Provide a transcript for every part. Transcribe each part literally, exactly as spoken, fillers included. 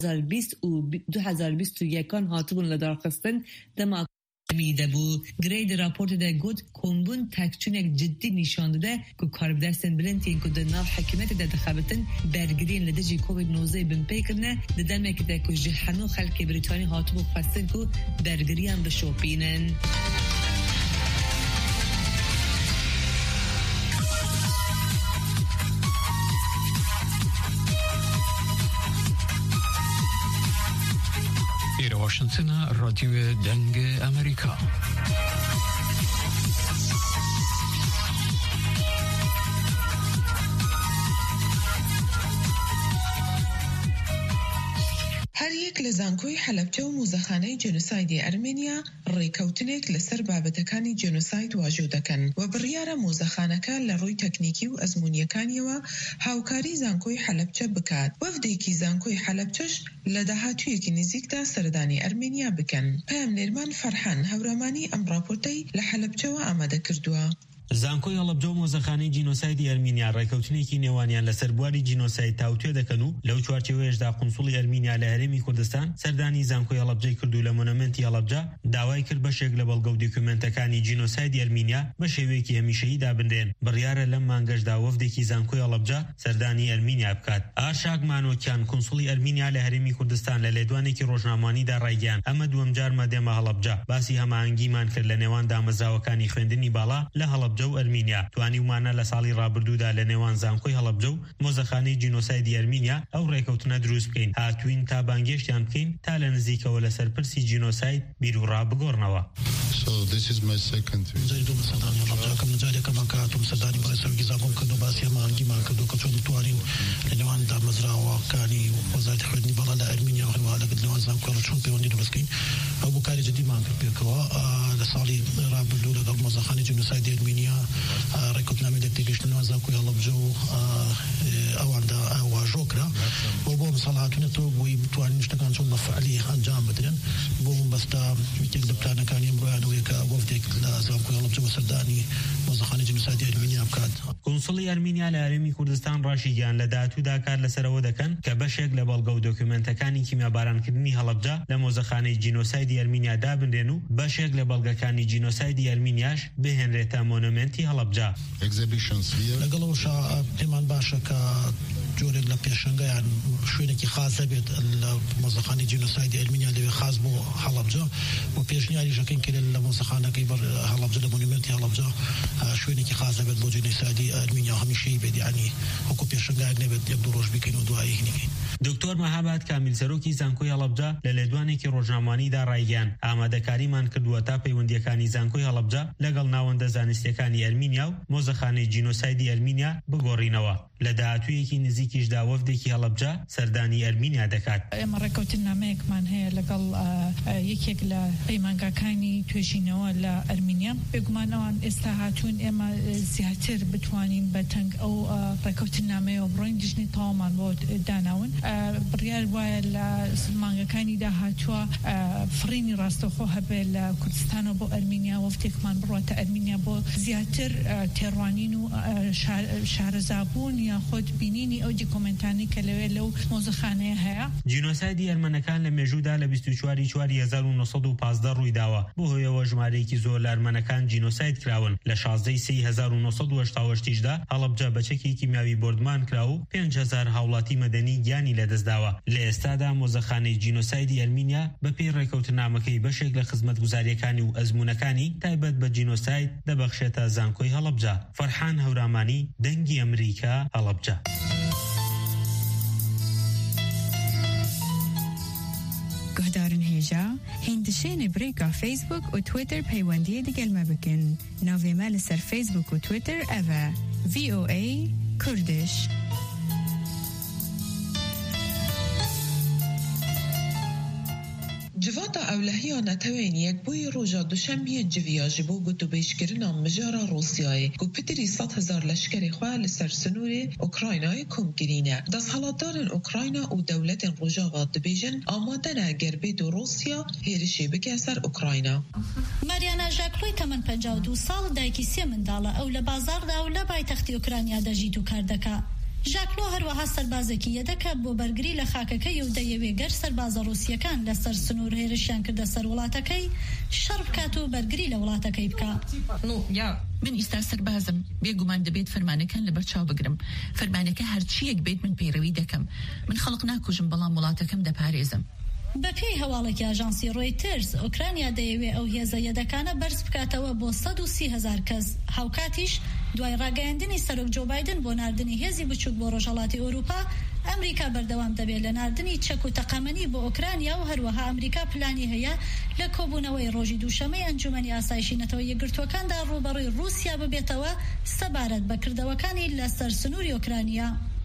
هزار و بیست و دو هزار و بیست و یک هاتبون لدارخستن دما میده بو گرید راپورت ده گود کمبون تکچونک جدی نشان داده که کاربدستن بلنتین که در ناو حکومت ده دخابتن برگرین لدجی کووید نوزده بن پیکرنه ده دمک ده که جهنو خلق بریتانی هاتبو خواستن که برگریان بشوپینن. واشنطن رادیو دنگ امریکا. هر یک لزانکوی حلبجه و موزخانه جنوسایدی ارمنیا ریکوتنێک لەسەر بابەتەکانی جنوساید واژۆ دەکەن و بڕیارە مۆزەخانەکە لە ڕووی تەکنیکی و ئەزموونیەکانیەوە هاوکاری زانکۆی حەلەبجە بکات. وەفدێکی زانکۆی حەلەبجەش لە داهاتوویەکی نزیکدا سەردانی ئەرمێنیا بکەن. پامنێرمان فەرحان هەورامانی ئەم راپۆرتەی لە حەلەبجەوە ئامادە کردووە. زانکۆی هەڵەبجە و مۆزەخانەی جینۆسایدی ئەرمینیا ڕێکەوتنێکی نێوانیان لەسەر بواری جینۆساید تاوتوێ دەکەن و لەو چوارچێوەیەشدا قونسوڵی ئەرمینیا لە هەرێمی کوردستان سەردانی زانکۆی هەڵەبجەی کرد و لە مۆنومنتی هەڵەبجە داوای کرد بەشێک لە بەڵگە و دیکومنتەکانی جینۆسایدی ئەرمینیا بە شێوەیەکی هەمیشەیی دابندێن. بڕیارە لەم مانگەشدا وەفدێکی زانکۆی هەڵەبجە سەردانی ئەرمینیا بکات. ئارشاک مانۆکیان قونسوڵی ئەرمینیا لە هەرێمی کوردستان لە لێدوانێکی ڕۆژنامەوانیدا ڕایگەیان ئەمە دووەم جارمە دێمە هەڵەبجە. باسی هەماهەنگیمان کرد لە نێوان دامەزراوەکانی خوێندنی باڵا لە هەڵەبجە و ئەرمینیا. توانیومانە لە ساڵی ڕابردوودا لە نێوان زانکۆی هەڵەبجە و مۆزەخانەی جینۆسایدی ئەرمینیا ئەو ڕێکەوتنە دروست بکەین. هاتوین تا بانگێشتیان بکەین تا لە نزیکەوە لەسەر پرسی جینۆساید بیر و ڕابگۆڕنەوە. So this is my second trip. زایدو مسەدانی هەڵەبجەکەم لەجارێکەمان کاتم سەردانی بەڕێسەرکی زانکۆم کردو باسی هەماهەنگیمان کردو کە چۆن توانین لە نێوان دامەزراوەکانی وەزارەتی خوێندنی باڵا لە ئەرمینیا و هەروەها لەگەڵ نێوان زانکۆ چۆن پەیوەندی دروست بکەین. ئەو بوو کاری جدیمان کرد پێکەوە لە ساڵی ڕابردوو لەگەڵ مۆزەخانەی جینۆسایدی ئەرمینیا ڕێکەوتنامەی دەکتێکگەشتنەوە زانکۆی هەڵەبجە و ئەواندا واژۆ کرا بۆ بۆ مەسەڵ هاتوونەتەوە بۆی بتوانین شتەکان چۆن بە فعلی ئەنجام بدرێن. بۆ بەستا یەکێک لە پلانەکانی ئەمڕۆیانەوەیە کە وەفدێک لە زانکۆی هەڵەبجە و سەردانی مۆزەخانەی جینۆسایدی ئەرمینیا بکات. کۆنسڵی ئەرمینیا لە هەرێمی کوردستان ڕاشیگەیان لە داهاتوودا کار لەسەرەوە دەکەن کە بەشێک لە بەڵگە و دۆکومنتەکانی کیمیابارانکردنی هەڵەبجە لە مۆزەخانەی جینۆسایدی ئەرمینیا دابنرێن و بەشێک لە بەڵگەکانی جینۆسایدی ئەرمینیاش بهێنرێتە مۆنومنتی هەڵەبجە. لەگەڵەوەشا پێمان باشە کە جۆرێک لە پێشەنگەیان شوێنێکی خاص دەبێت لە مۆزەخانەی جینۆسایدی ئەرمینیا لەوێ خاص بۆ هەڵەبجە و پێشنیاری ژەکەین کرێت لە مۆزەخانەکەی هەڵەبجە لە مۆنومنتی هەڵەبجە شوێنێکی خاص دەبێت بۆ جینۆسایدی ئەرمینیا هەمیشەی بێت، یعنی وەکو پێشەنگایەک نەبێت یەک دوو ڕۆژ بکەین و دوایی هینیکەین. دکتۆر مەهاباد کامیل سەرۆکی زانکۆی هەڵەبجە لە لێدوانێکی ڕۆژنامەوانیدا ڕایگەیان ئامادەکاریمان کردووە تا پەیوەندیەکانی زانکۆی هەڵەبجە لەگەڵ ناوەندە زانستیەکانی ئەرمینیا و مۆزەخانەی جینۆسایدی ئەرمینیا بگۆڕینەوە. لە داهاتوویەکی نزیکیشدا وەفدێکی هەڵەبجە سەردانی ئەرمینیا دەکات. ئێمە ڕێکەوتنامەیەکمان هەیە لەگەڵ یەکێک لە پەیمانگاکانی توێژینەوە لە ئەرمینیا. بێگومانەوەن ئێستا هاتوون ئێمە زیاتر بتوانین بە تەنگ ئەو ڕێکەوتنامەیەوە بڕۆین دژنی تەواومان بۆ داناون. بڕیار وایە لە مانگەکانی داهاتووە فڕینی ڕاستەوخۆ هەبێت لە کوردستانەوە بۆ ئەرمینیا وەفتێکمان بڕاتە ئەرمینیا بۆ زیاتر تێڕوانین و شارەزابوون یاخود بینینی ئەو دیکۆمنتانی کە لەوێ لەو مۆزەخانەیە هەیە. جینۆسایدی ئەرمەنەکان لە مێژوودا لە بیست و چواری چواری هەزار و نۆ سەد و پانزدە ڕووی داوە. بۆ هۆیەوە ژمارەیەکی زۆر لە ئەرمەنەکان جینۆساید کراون. لە شازدەی سێی هەزار و نۆ سەد و هەشتا و هەشتیشدا هەڵەبجە بەچەکی کیمیاوی بردمان کرا و پێنج هەزار هاوڵاتی مەدەنی گیانی لەدەستداوە. لە ئێستادا مۆزەخانەی جینۆسایدی ئەرمینیا بەپێی ڕێکەوتنامەکەی بەشێک لە خزمەتگوزاریەکانی و ئەزموونەکانی تایبەت بە جینۆساید دەبەخشێتە زانکۆی هەڵەبجە. فەرحان هەورامانی دەنگی ئەمریکا هەڵەبجە. گهدارن هێژا هێندشێنێ برێکا فیسبوک و تویتر پەیوەندیە دەگەلمە بکەن. ناوێمە لەسەر فیسبوک و تویتر ئەڤە ڤی ئۆ ئەی کوردش. جڤاتا ئەولەهیە نەتەوێنیەک بۆی ڕۆژە دوشەمبیە جڤیاژی بۆ گوتوبێژکردنا مژارە ڕۆسیایە و پتری سەد هەزار لەشکری خوا لەسەر سنوورێ ئوکراینای کۆمگرینە. دەسەڵاتدارن ئوکراینە و دەولەتên ڕۆژاوا دەبێژن ئامادەنە گەربێت و ڕۆسیا هێرشی بکە سەر ئوکراینە. ماریانا ژاکلۆی تەمەن پەنجاو و دوو ساڵ دایکی سێ منداڵە ئەو لە بازاردا و لە پایتەختی ئوکرانیا دەژیت و کار دەکات. ژاکلۆ هەروەها سەربازێکی یەدەکە بۆ بەرگری لە خاکەکەی و دەیەوێ گەر سەربازە ڕووسیەکان لەسەر سنوور هێرشیان کردە سەر وڵاتەکەی شەڕ بکات و بەرگری لە وڵاتەکەی بکە. من ئێستا سەربازم، بێگومان دەبێت فەرمانەکان لەبەر چاو بگرم. فەرمانەکە هەرچیەک بێت من پەیڕەوی دەکەم. من خەڵک ناکوژم بەڵام وڵاتەکەم دەپارێزم. بەپێی هەواڵێکی ئاژانسی ڕۆیترز، ئوکرانیا دەیەوێت ئەو هێزە یەدەکانە بەرز بکاتەوە بۆ سەد و سی هەزار کەس. هاوکاتیش دوای ڕاگەیاندنی سەرۆک جۆ بایدن بۆ ناردنی هێزی بچووک بۆ ڕۆژهەڵاتی ئەوروپا، ئەمریکا بەردەوام دەبێت لە ناردنی چەک و تەقەمەنی بۆ ئوکرانیا و هەروەها ئەمریکا پلانی هەیە لە کۆبوونەوەی ڕۆژی دووشەمەی ئەنجومەنی ئاسایشی نەتەوە یەکگرتووەکاندا ڕوبەڕووی رووسیا ببێتەوە سەبارەت بە کردەوەکانی لەسەر سنووری ئوکرانیا.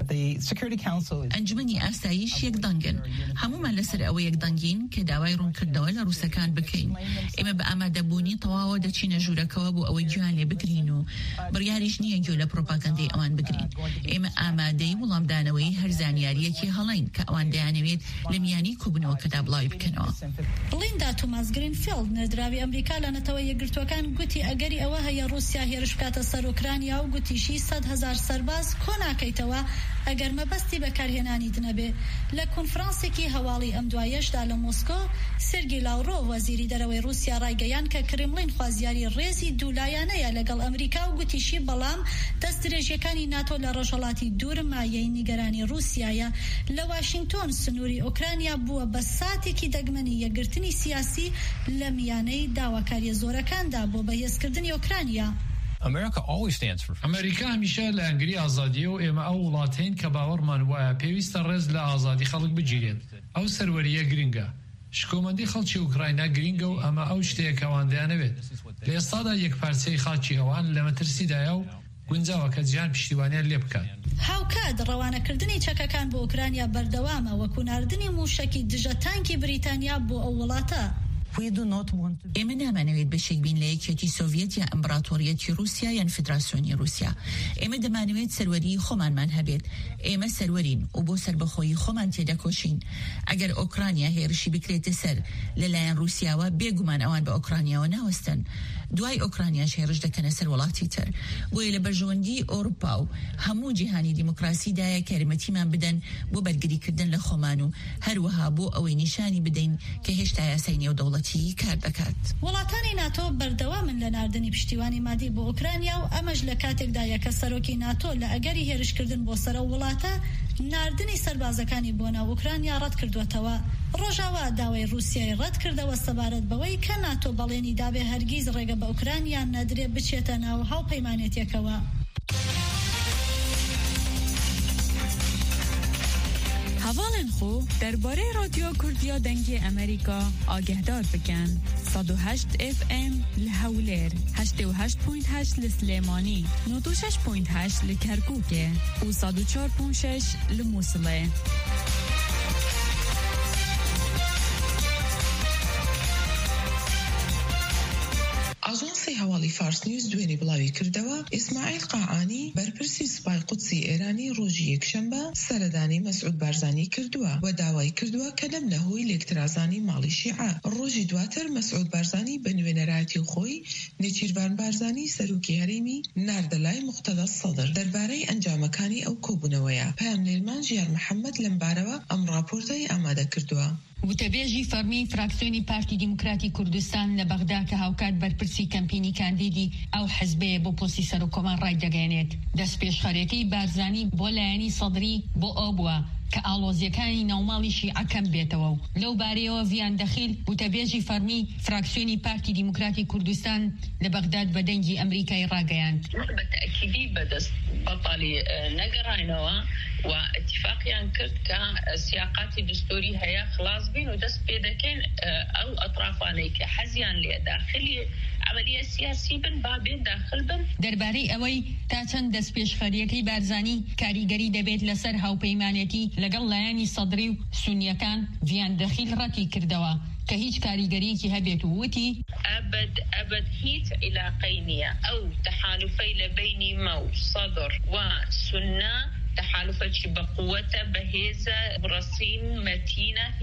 ئەنجومەنی ئاسایش یەکدەنگن. هەمومان لەسەر ئەوە یەکدەنگین کە داوای ڕوونکردنەوە لە ڕووسەکان بکەین. ئێمە بە ئامادەبوونی تەواوە دەچینە ژوورەکەوە بۆ ئەوەی گویان لێ بگرین و بڕیاریش نییە گوێ لە پرۆپاگەندەی ئەوان بگرین. ئێمە ئامادەی وەڵامدانەوەی هەر زانیاریەکی هەڵین کە ئەوان دەیانەوێت لە میانی کۆبوونەوەکەدا بڵاوی بکەنەوە. بڵیندا توماس گرینفیلد نەردراوی ئەمریکا لە نەتەوە یەکگرتووەکان گوتی ئەگەری ئەوە هەیە رووسیا هێرش بکاتە سەر ئوکرانیا و گوتیشی سەد هەزار سەرباز کۆ ناکەیتەوە ئەگەر مەبەستی بەکارهێنانی دنەبێ. لە کۆنفرانسێکی هەواڵی ئەم دوایەشدا لە مۆسکۆ، سێرگی لاڤڕۆڤ وەزیری دەرەوەی رووسیا ڕایگەیان کە کرێمڵین خوازیاری ڕێزی دوولایانەیە لەگەڵ ئەمریکا و گوتیشی بەڵام دەستدرێژیەکانی ناتۆ لە ڕۆژهەڵاتی دوور مایەی نیگەرانی رووسیایە. لە واشنگتۆن سنووری ئوکرانیا بووە بە ساتێکی دەگمەنی یەکگرتنی سیاسی لە میانەی داواکاریە زۆرەکاندا بۆ بەهێزکردنی ئوکرانیا. ئەمریکا هەمیشە لە ئەنگری ئازادیە و ئێمە ئەو وڵاتین کە باوەڕمان وایە پێویستە ڕێز لە ئازادی خەڵک بگیرێت. ئەو سەروەریە گرنگە. شکۆمەندی خەڵکی ئوکراینە گرنگە و ئەمە ئەو شتەیە کەوان دەیانەوێت. لە ئێستادا یەک پارچەی خاکی ئەوان لە مەترسیدایە و گونجاوە کە جیان پشتیوانیان لێ بکات. هاوکات ڕەوانەکردنی چەکەکان بۆ ئوکرانیا بەردەوامە وەکو ناردنی موشەکی دژە تانکی بریتانیا بۆ ئەو وڵاتە. ئێمە نامانەوێت بەشێک بین لە یەکێتی سۆڤیەت یا ئەمبراتۆریەتی رووسیا یان فیدراسیۆنی رووسیا. ئێمە دەمانەوێت سەروەری خۆمانمان هەبێت. ئێمە سەروەرین و بۆ سەربەخۆیی خۆمان تێدەکۆشین. ئەگەر ئۆکرانیا هێرشی بکرێتە سەر لەلایەن رووسیاوە، بێگومان ئەوان بە ئۆکرانیاوە ناوەستن. دوای ئۆکرانیاش هێرش دەکەنە سەر وڵاتی تر. بۆیە لە بەرژەوەندی ئەوروپا و هەموو جیهانی دیموکراسیدایە کارمەتیمان بدەن بۆ بەرگریکردن لە خۆمان و هەروەها بۆ ئەوەی نیشانی بدەین کە هێشتا یاسای نێودەوڵەتی کار دەکات. وڵاتانی ناتۆ بەردەوامن لە ناردنی پشتیوانی مادی بۆ ئوکرانیا و ئەمەش لە کاتێکدایە کە سەرۆکی ناتۆ لە ئەگەری هێرشکردن بۆ سەرە وڵاتە ناردنی سەربازەکانی بۆ ناو ئوکرانیا ڕەت کردوێتەوە. ڕۆژاوا داوای رووسیای ڕەت کردەوە سەبارەت بەوەی کە ناتۆ بەڵێنی دابێ هەرگیز ڕێگە بە ئوکرانیا نەدرێ بچێتە ناو هاوپەیمانێتیەکەوە. هەواڵن خۆ دەربارەی رادیۆ کوردیا دەنگی ئەمریکا ئاگهدار بکەن. سەد و هەشت ئف ئێم لە هەولێر، هەشت و هەشت پۆینت هەشت لە سلێمانی، نۆ و شەش پۆینت هەشت لە کەرکووکێ و سەد و چوار پۆینت شەش لە مووسڵێ. ئاژانسی هەواڵی فارس نیوز دوێنێ بڵاوی کردەوە ئیسماعیل قاعانی بەرپرسی سوپای قودسی ئێرانی ڕۆژی یەکشەمبە سەردانی مەسعود بارزانی کردووە و داوای کردووە کە لەم نەهۆی لێکترازانی ماڵی شیعە. ڕۆژی دواتر مەسعود بارزانی بە نوێنەرایەتی خۆی نێچیروان بارزانی سەرۆکی هەرێمی ناردە لای موقتەدە سەدر دەربارەی ئەنجامەکانی ئەو کۆبوونەوەیە. پەیام لێلمان ژیار محەممەد لەم بارەوە ئەم راپۆرتەی ئامادە کردووە. وتەبێژی فەرمی فراکسیۆنی پارتی دیموکراتی کوردستان لە بەغدا کە هاوکات بەرپرسی کەمپینی کاندیدی ئەو حزبەیە بۆ پۆستی سەرۆکۆمان ڕای دەگەێنێت. دەستپێشخەرەکەی بارزانی بۆ لایەنی سەدری بۆ ئەو بووە کە ئاڵۆزیەکانی ناوماڵی شیعەکەم بێتەوە و لەو بارەیەوە ڤیان دەخیل وتەبێژی فەرمی فراکسیۆنی پارتی دیموکراتی کوردستان لە بەغداد بە دەنگی ئەمریکای ڕاگەیاند. بەتەکیدی بەدەست بەتاڵی نەگەڕاینەوە و اتفاقیان کرد کە سیاقاتی دستوری هەیە خلاص بین و دەست پێ دەکەن ئەو ئەطرافانەی کە حەزیان لێ داخلی عملیە سیاسی بن با بێن داخل بن. دەربارەی ئەوەی تا چەند دەستپێشخەریەکەی بارزانی کاریگەری دەبێت لەسەر هاوپەیمانێتی لەگەڵ لایەنی سەدری و سونیەکان ڤیان دەخیل ڕەتی کردەوە کە هیچ کاریگەریەکی هەبێت و وتی ئەبد ئەبد هیچ عیلاقەی نییە. ئەو تەحالوفەی لە بینی مە و سەدر و سونە تحالفەتی بەقووەتە بەهێزە ڕەسین مەتینە هیچ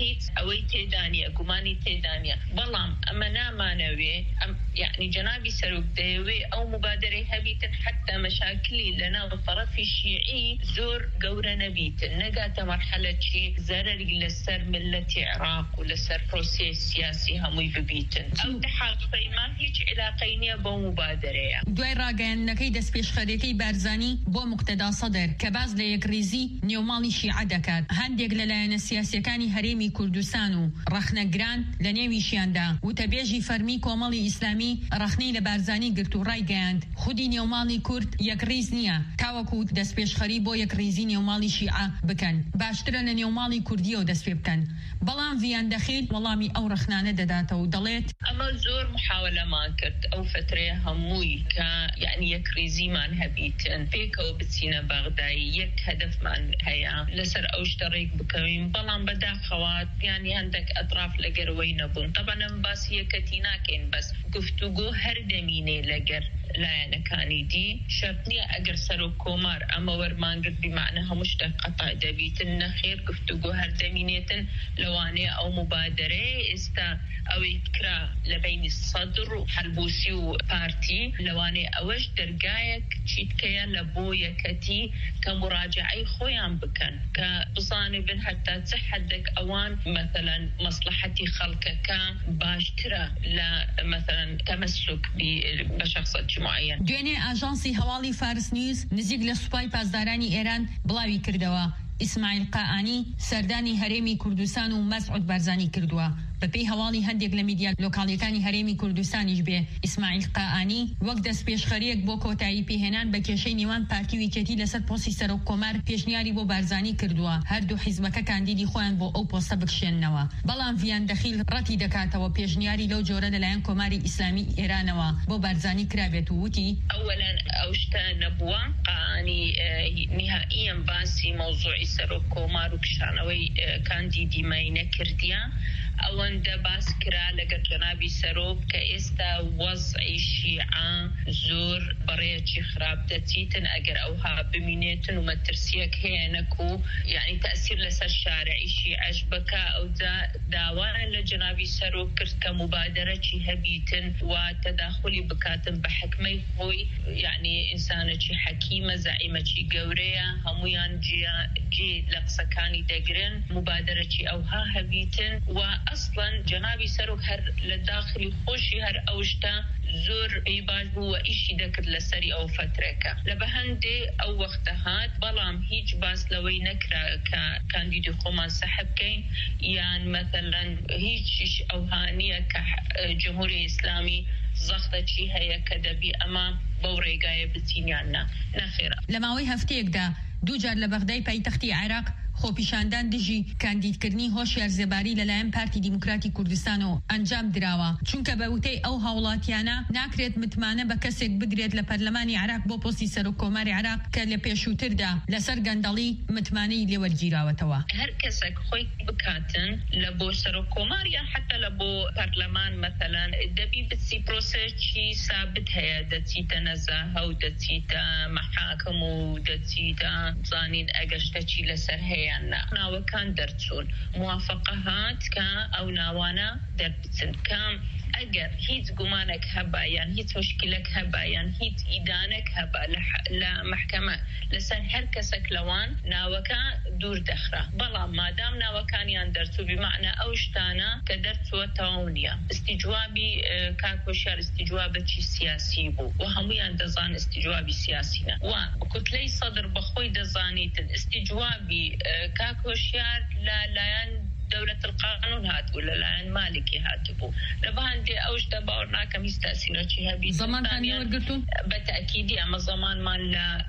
أوي تيدانيا قماني تيدانيا بلام أما نامانوي يعني جنابي سروك ديوي أو مبادرة هبيت حتى مشاكلي لنا الطرف الشيعي زور قورة نبيت نقات مرحلة شيء زرري لسر ملة عراق ولسر بروسيس سياسي هموي ببيتن أو تحققي ما هيج علاقينية بو مبادرة دوای ڕاگەیاندنەکەی دەستپێشخەرەکەی بارزانی بۆ مقتەدا سەدەر کە باز لە یەکریزی نێوماڵی شیعە دەکات هەندێک لەلایەنە سیاسیەکانی هەرێمی کوردستان و ڕەخنەگران لە نێویشیاندا وتەبێژی فەرمی کۆمەڵی ئیسلامی ڕەخنەی لە بارزانی گرت و ڕایگەیاند خودی نێوماڵی کورد یەکریز نییە تاوەکو دەستپێشخەری بۆ یەکریزی نێوماڵی شیعە بکەن باشترە لە نێوماڵی کوردیەوە دەست پێ بکەن بەڵام ڤیان دەخیل وەڵامی ئەو ڕەخنانە دەداتەوە و دەڵێت ئەمە زۆر محاولەمان کرد ئەو فترەیە هەمووی کە یعنی یەکریزیمان هەبیتن پێکەوە بچینە بەغدایی یەک هەدەفمان هەیە لەسەر ئەو شتەڕێک بکەوین بەڵام بەداخەوات یعنی هەندێک ئەطراف لەگەرەوەی نەبوون طبعا ئەم باسی یەکەتی ناکەین بەس گفتوگۆ هەر دەمینێ لەگەر لایەنەکانی دی شەرت نییە ئەگەر سەر و کۆمار ئەمە وەرمانگرت بمعنە هەموو شتێک قەتع دەبیتن نەخێر گفتوگۆ هەر دەمینێتن لەوانەیە ئەو مبادرەیە ئێستا ئەوەی کرا لە بینی سەدر و حەلبوسی و پارتی لەوانەیە ئەوەش دەرگایەک چیتکەیە لە بۆ یەکەتی کە مراجعەی خۆیان بکەن کە بزانێبن هەتا چه حەدێک ئەوان مەثەلاً مەسلحەتی خەڵکەکە باشترە لە مەثەلاً تەمەسک بە شەخصەتی معەن. دوێنێ ئاژانسی هەواڵی فارس نیوز نزیک لە سوپای پاسدارانی ئێران بڵاوی کردەوە ئیسماعیل قائانی سەردانی هەرێمی کوردستان و مەسعود بارزانی کردووە بەپێی هەواڵی هەندێک لە میدیا لۆکاڵیەکانی هەرێمی کوردستانیش بێ ئیسماعیل قائانی وەک دەستپێشخەریەک بۆ کۆتایی پێهێنان بە کێشەی نێوان پارتی و یەکێتی لەسەر پۆستی سەرۆک کۆمار پێشنیاری بۆ بارزانی کردووە هەردوو حیزبەکە کاندیدی خۆیان بۆ ئەو پۆستە بکشێننەوە بەڵام ڤیان دەخیل ڕەتی دەکاتەوە پێشنیاری لەو جۆرە لەلایەن کۆماری ئیسلامی ئێرانەوە بۆ بارزانی کرابێت و وتی ئەوەلاً ئەو شتە نەبووە قائانی نهائیاً باسی مەوزوعی سەرۆک کۆمار و کشانەوەی کاندیدی مای نەکردیە ئەوەندە باس کرا لەگەر جەنابی سەرۆک کە ئێستا وەزعی شیعە زۆر بەڕێیەکی خراپ دەچیتن ئەگەر ئەوها بمینێتن و مەترسیەک هەیەنەک و یعنی تەئسیر لەسەر شارعی شیعەش بکە ئەوجا داوایان لە جەنابی سەرۆک کرد کە مبادرەکی هەبیتن و تەداخلی بکاتن بە حکمەی خۆی یعنی ئینسانێکی حەکیمە زەعیمەکی گەورەیە هەمویان جێ لە قسەکانی دەگرن مبادرەکی ئەوها هەبیتن و اصلا جنابی سەرۆک هەر لە داخلی خۆشی هەر ئەوشتا زۆر ئەیباش بوو و ئیشی دەکرد لەسەری ئەو فترەکە لە بە هەندێ ئەو وەختە هات بەڵام هیچ باس لەوەی نەکرا کە کاندیدی خۆمان سەحب بکەین یان مەثەلاً هیچیش ئەوهانیە کە جمهوری ئیسلامی زەختەکی هەیە کە دەبی ئەمە بەو ڕێگایە بچینیاننا نەخێرە لە ماوەی هەفتەیەکدا دووجار لە بەغدای پایتەختی عێراق خۆپیشاندان دژی کاندیدکردنی هۆشیار زێباری لەلایەن پارتی دیموکراتی کوردستانەوە ئەنجام دراوە چونکە بە وتەی ئەو هاوڵاتیانە ناکرێت متمانە بە کەسێک بگرێت لە پەرلەمانی عێراق بۆ پۆستی سەرۆک کۆماری عێراق کە لە پێشووتردا لەسەر گەندەڵی متمانەی لێوەرگیراوەتەوە هەر کەسێک خۆی بکاتن لە بۆ سەرۆک کۆمار یان حتا لە بۆ پەرلەمان مەثەلاً دەبی بچی پرۆسێکی سابت هەیە دەچیتە نەزاهە و دەچیتە مەحاکم و دەچیتە زانین ئەگەشتەکی لەسەر هەیە ناوەکان دەرچوون موافقە هات کە ئەو ناوانە دەربچن کام ئەگەر هیچ گومانێک هەبا یان هیچ مشکلێک هەبا یان هیچ ئیدانێک هەبا لە محکەمە لەسەر هەر کەسێک لەوان ناوەکە دوور دەخرا بەڵام مادام ناوەکانیان دەرچوو بمعنە ئەو شتانە کە دەرچووە تەواو نییە استیجوابی کاکۆشیار استیجوابەکی سیاسی بوو و هەمویان دەزان استیجوابی سیاسینە و کوتلەی سەدر بەخۆی دەزانیتن استیجوابی کاکۆشیار لەلایەن دولة القانون هات ولا لعن مالكي هاتبو لبهندي أوش دبور ناكم يستأثير شيء هبي زمان ثاني ورقتون بالتأكيد أما زمان ما لا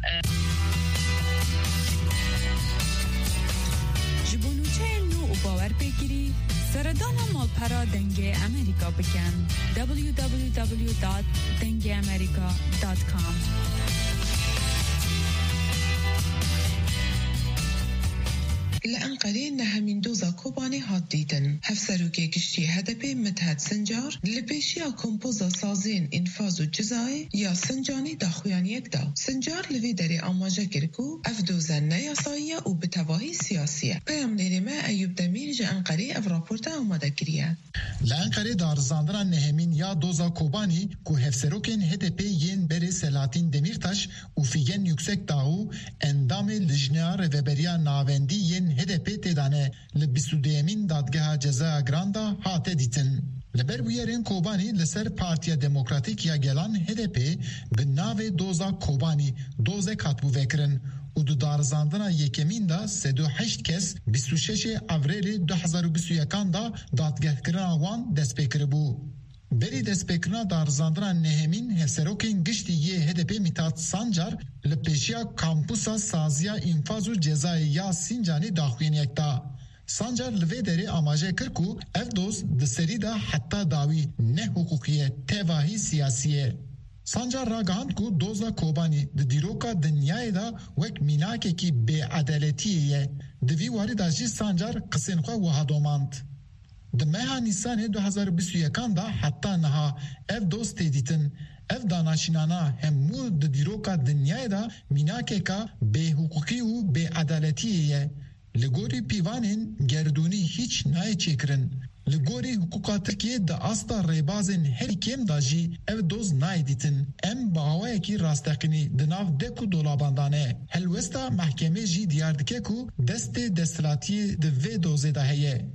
جبونو چهلنو و باور بگیری سردانا مالپرا دنگ امریکا بکن دبلیو دبلیو دبلیو دات دنگ امریکا دات کام لأنقرة أنقرة نهمين دوزا كوباني هات ديدن هفسروكي كشتي هدبي متهد سنجار لبيشيا كومبوزا سازين إنفاز جزائي يا سنجاني داخويان يكدا سنجار لفي داري آماجا كركو أفدوزا نياسايا وبتواهي سياسية بيام نيرما أيوب دمير جا أنقرة أف راپورتا آمادا كريا لأنقرة دار زاندران نهمين يا دوزا كوباني كو هفسروكين هدبي ين بري سلاتين دميرتاش وفيين يكسك داو اندام لجنة رهبريا ناوندی ین هدپی تدانه لبیسودیمین دادگاه جزا گراندا هات دیتن لبر ویرین کوبانی لسر پارتیا دموکراتیک یا گلان هدپی به ناو دوزا کوبانی دوزه کاتبو وکرن و دو دارزاندنا یکمین دا سد و هشت کس بیست و شش اوریل دو هزار و بیست و یک دا دادگاه کرنا وان دست پیکر بو بری دست پیکرنا دارزاندنا نهمین هفسروکین گشتی یه هدپی میتاد سانجار لپیشیا کامپوسا سازیا انفاز و جزای یا سینجانی داخوین یکتا سانجار لوی دری آماجه کرکو اف دوز دسری دا حتی داوی نه حقوقیه تواهی سیاسیه سانجار راگاند کو دوزا کوبانی د دیروکا دنیای دا وک میناکه کی بی عدالتیه دوی واری دا جی سانجار قسین خوا وحدوماند د مها نیسان دو هزار و بیست و یک دا حتی نها اف دوز تیدیتن اف داناشینانا همو د دیروکا دنیای دا میناکه کا بی حقوقی و بی عدالتیه لگوری پیوانین گردونی هیچ نای چیکرن لگوری حقوقا ترکیه دا استا ریبازن هر کم دا جی اف دوز نای دیتن ام باوه کی راستقینی دناف دکو دولاباندانه هلوستا محکمه جی دیاردکه کو دست دستلاتی د وی دوزه دا هیه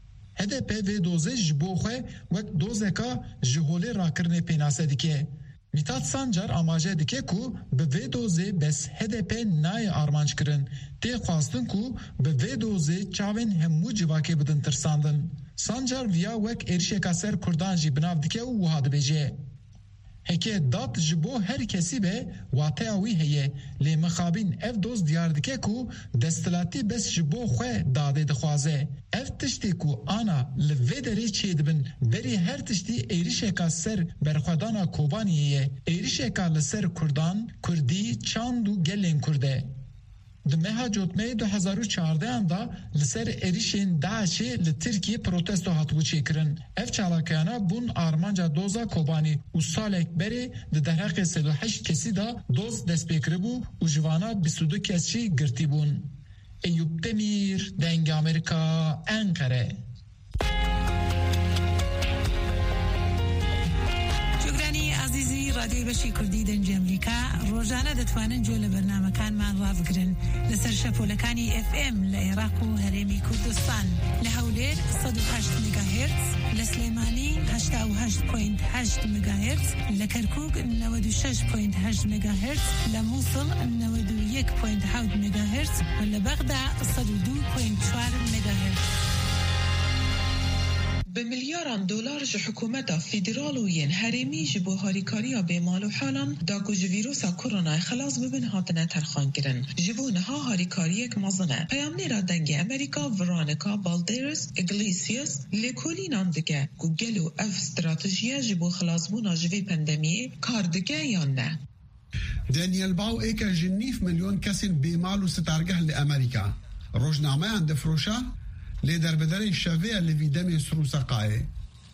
هدپ وی دوزه جبوخه وک دوزه کا جهوله راکرنه پیناسه دیکه میتاد سانجار آماجه دیکه کو به وی دوزه بس هدپ نای آرمانج کرن تی خواستن کو به وی دوزه چاوین همو جواکه بدن ترساندن سانجار ویا وک ارشه کسر کردان جی بناو دیکه و وحاد بیجه هکه دات جبو هر کسی به واته آوی هیه لی مخابین اف دوز دیار دیکه کو دستلاتی بس جبو خواه داده دخوازه اف تشتی کو آنا لوی داری چید بن بری هر تشتی ایریشه که سر برخوادانا کوبانیه ایریشه که لسر کردان کردی چاندو گلین کرده دمها جوتمه دو هزار و چهارده دا لسر ایریشین داعشی لترکیه پروتستو هاتبو چیکرن اف چالاکیانا بون آرمانجا دوزا کوبانی و سالک بری ده درحق سد و هشت کسی دا دوز دست بکره بو و جوانا بیست و دو کسی گرتی بون ایوب دمیر دنگ امریکا انقره رادیوی بشی کردی دنج امریکا روزانه دتوانن جول برنامه کان من رافگرن لسر شپولکانی اف ام لعراق و هرمی کردستان لحوله صد و هشت مگاهرتز لسلیمانی هشت و هشت پوینت هشت مگاهرتز لکرکوک نود و شش پوینت هشت مگاهرتز لموصل نود و یک پوینت هفت مگاهرتز و لبغداد صد و دو پوینت چهار مگاهرتز بملياران دولار جو حكومتا فيدرالوين هرمي جبو هاريكاريا بمالو حالا داكو جو فيروسا كورونا خلاص ببن هاتنا ترخان كرن جبو نها هاريكاريك مزنه پیامنی را دنگ امریکا ورانکا بالديرس اگليسيوس لكولي ناندگه گو گلو اف استراتيجيه جبو خلاص بونا جوي پندميه كاردگه یا نه دانيال باو ايكا جنيف مليون كسن بمالو ستارگه لأمريكا روجنامه عند فروشا لیدر بدری شویه لویدم سروسا قایه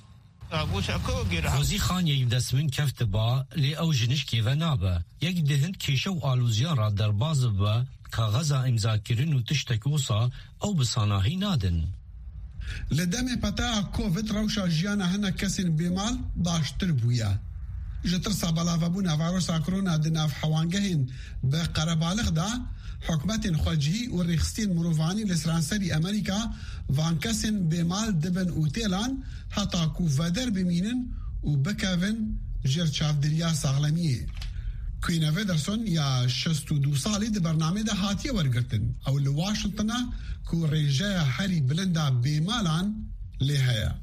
روزی خان یک دستمن کفت با لی او جنش کی و نابه یک دهند کیشه و آلوزیان را در باز با کاغذا امضا کرن و تشتکوسا او بساناهی نادن لدم پتا کووید روشا جیانا هنه کسین بیمال داشتر بویا جتر سابالا و بونا ویروسا کرونا دناف حوانگهین به قربالغ دا حکومت خواجهی و ریخستین مروفانی لسرانسری امریکا وانکسن بمال دبن اوتیلان حتا کوفادر بمینن و بکاون جرچاف دریا ساغلمیه کوینا فیدرسون یا شست و دو سالی ده برنامه ده هاتیه ورگرتن او لواشنطنا کو ریجه هری بلنده بمالان لیهیا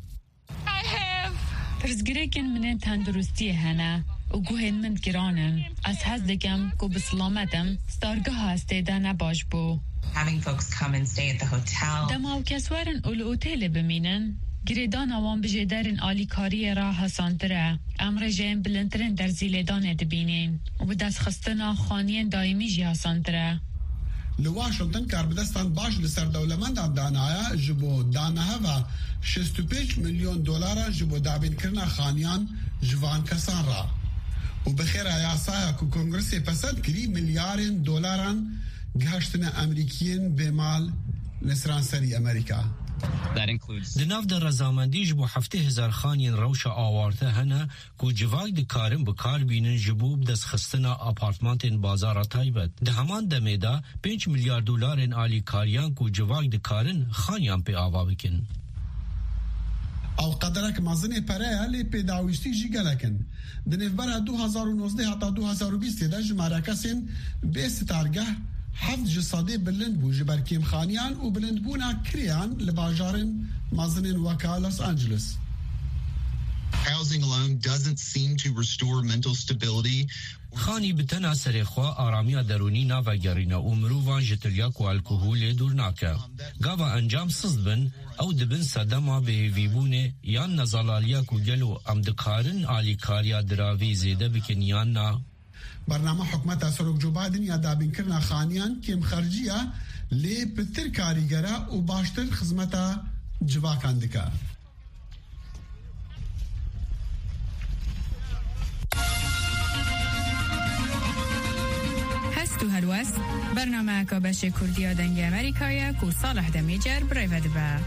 پرزگریکن من تندرستی هنه و گوهن من گرانم از هز دگم گو بسلامتم ستارگه هسته ده نباش بو having folks come and stay at the hotel دماو کسوارن اول اوتیل بمینن گریدان اوان بجدرن آلیکاری را حسانتره امر جیم بلندرن در زیلدان دبینین و به دست خستنا خانین دائمی جی حسانتره لواشنطن کاربدستان باش لسر دولمندان دانایا جبو دانها و شصت و پنج میلیون دلار جبو دابین کرنا خانیان جوان کسان را و بخیر یاسا کو کنگرس پسند کری میلیارد دلاران گهشتن امریکیین به مال لسران سری امریکا. دناف در رزامندی جبو هفته هزار خانین روش آوارته هنه کو جواگ دکارن بکار بینن جبو بدست خستنا اپارتمانتین بازار تایبت. ده همان دمیده پنج میلیارد دلارین آلی کاریان کو جواگ دکارن خانیان پی آوا بکن. او قدرک مازنی پره لی پیداویستی جی گلکن. دنفبر دو هزار و نوزده حتی دو هزار و بیست ده جمعه کسین بیست تارگه حفظ جسادی بلند بو جبر کیم خانیان و بلند بونا کریان لباجارن مازنین وکا لس آنجلس. Housing alone doesn't seem to restore mental stability. خانی بتنا سرخوا آرامی درونی ناوگرینه و مروان جتلیاک و الکوهول دور ناکه. گاوا انجام سزد بن او دبن صدما به ویبونه یان نزالالیاک و گلو امدکارن آلی کاریا دراوی زیده بکن یان نا. برنامه حکومت سرک جو بایدن یا دابین کرنا خانیان کم خرجیه لی پتر کاریگره و باشتر خدمتا جواکان دکه. هستو هلوست برنامه کابش کردیا دنگ امریکایی کو صالح دمیجر برایود با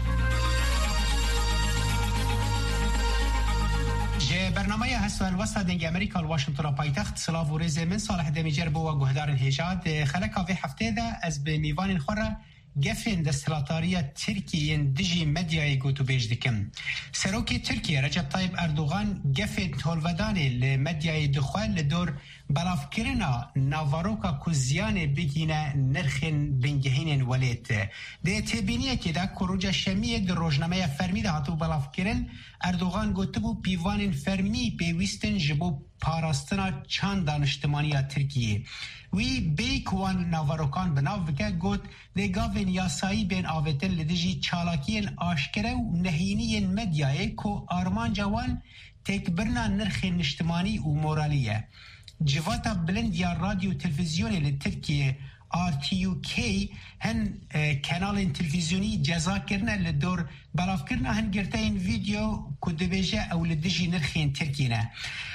برنامه هستو الوسط دنگ امریکا الواشنطن پایتخت سلاف و رزه من صالح دمیجر بو و گهدار هجاد خلقا في هفته ده از به میوان خوره گفن دستلاتاری ترکیه دجی مدیای گوتو بیج دکم. سروکی ترکیه رجب طیب اردوغان گفن تولودانی لمدیای دخوال لدور بلافکرنا ناواروکا کوزیان بگینه نرخن بنگهین ولیت. ده تبینیه که ده کروجه شمیه در روزنامه فرمی ده هاتو بلافکرن اردوغان گوتو بو پیوان فرمی پیوستن جبو پاراستنا چند دانشتمانی ترکیه. وی بیکوان ناواروکان بناو بکه گوت ده گاوین یاسایی بین آوتن لدجی چالاکین آشکره و نهینی مدیای کو آرمان جوان تکبرنا نرخ نشتمانی و مورالیه. جواتا بلند یا رادیو تلویزیونی لترکیه آر تی یو کی هن کانال تلویزیونی جزا کرنه لدور بلاف کرنه هن گرته این ویدیو کدبیجه او لدجی نرخین ترکینه.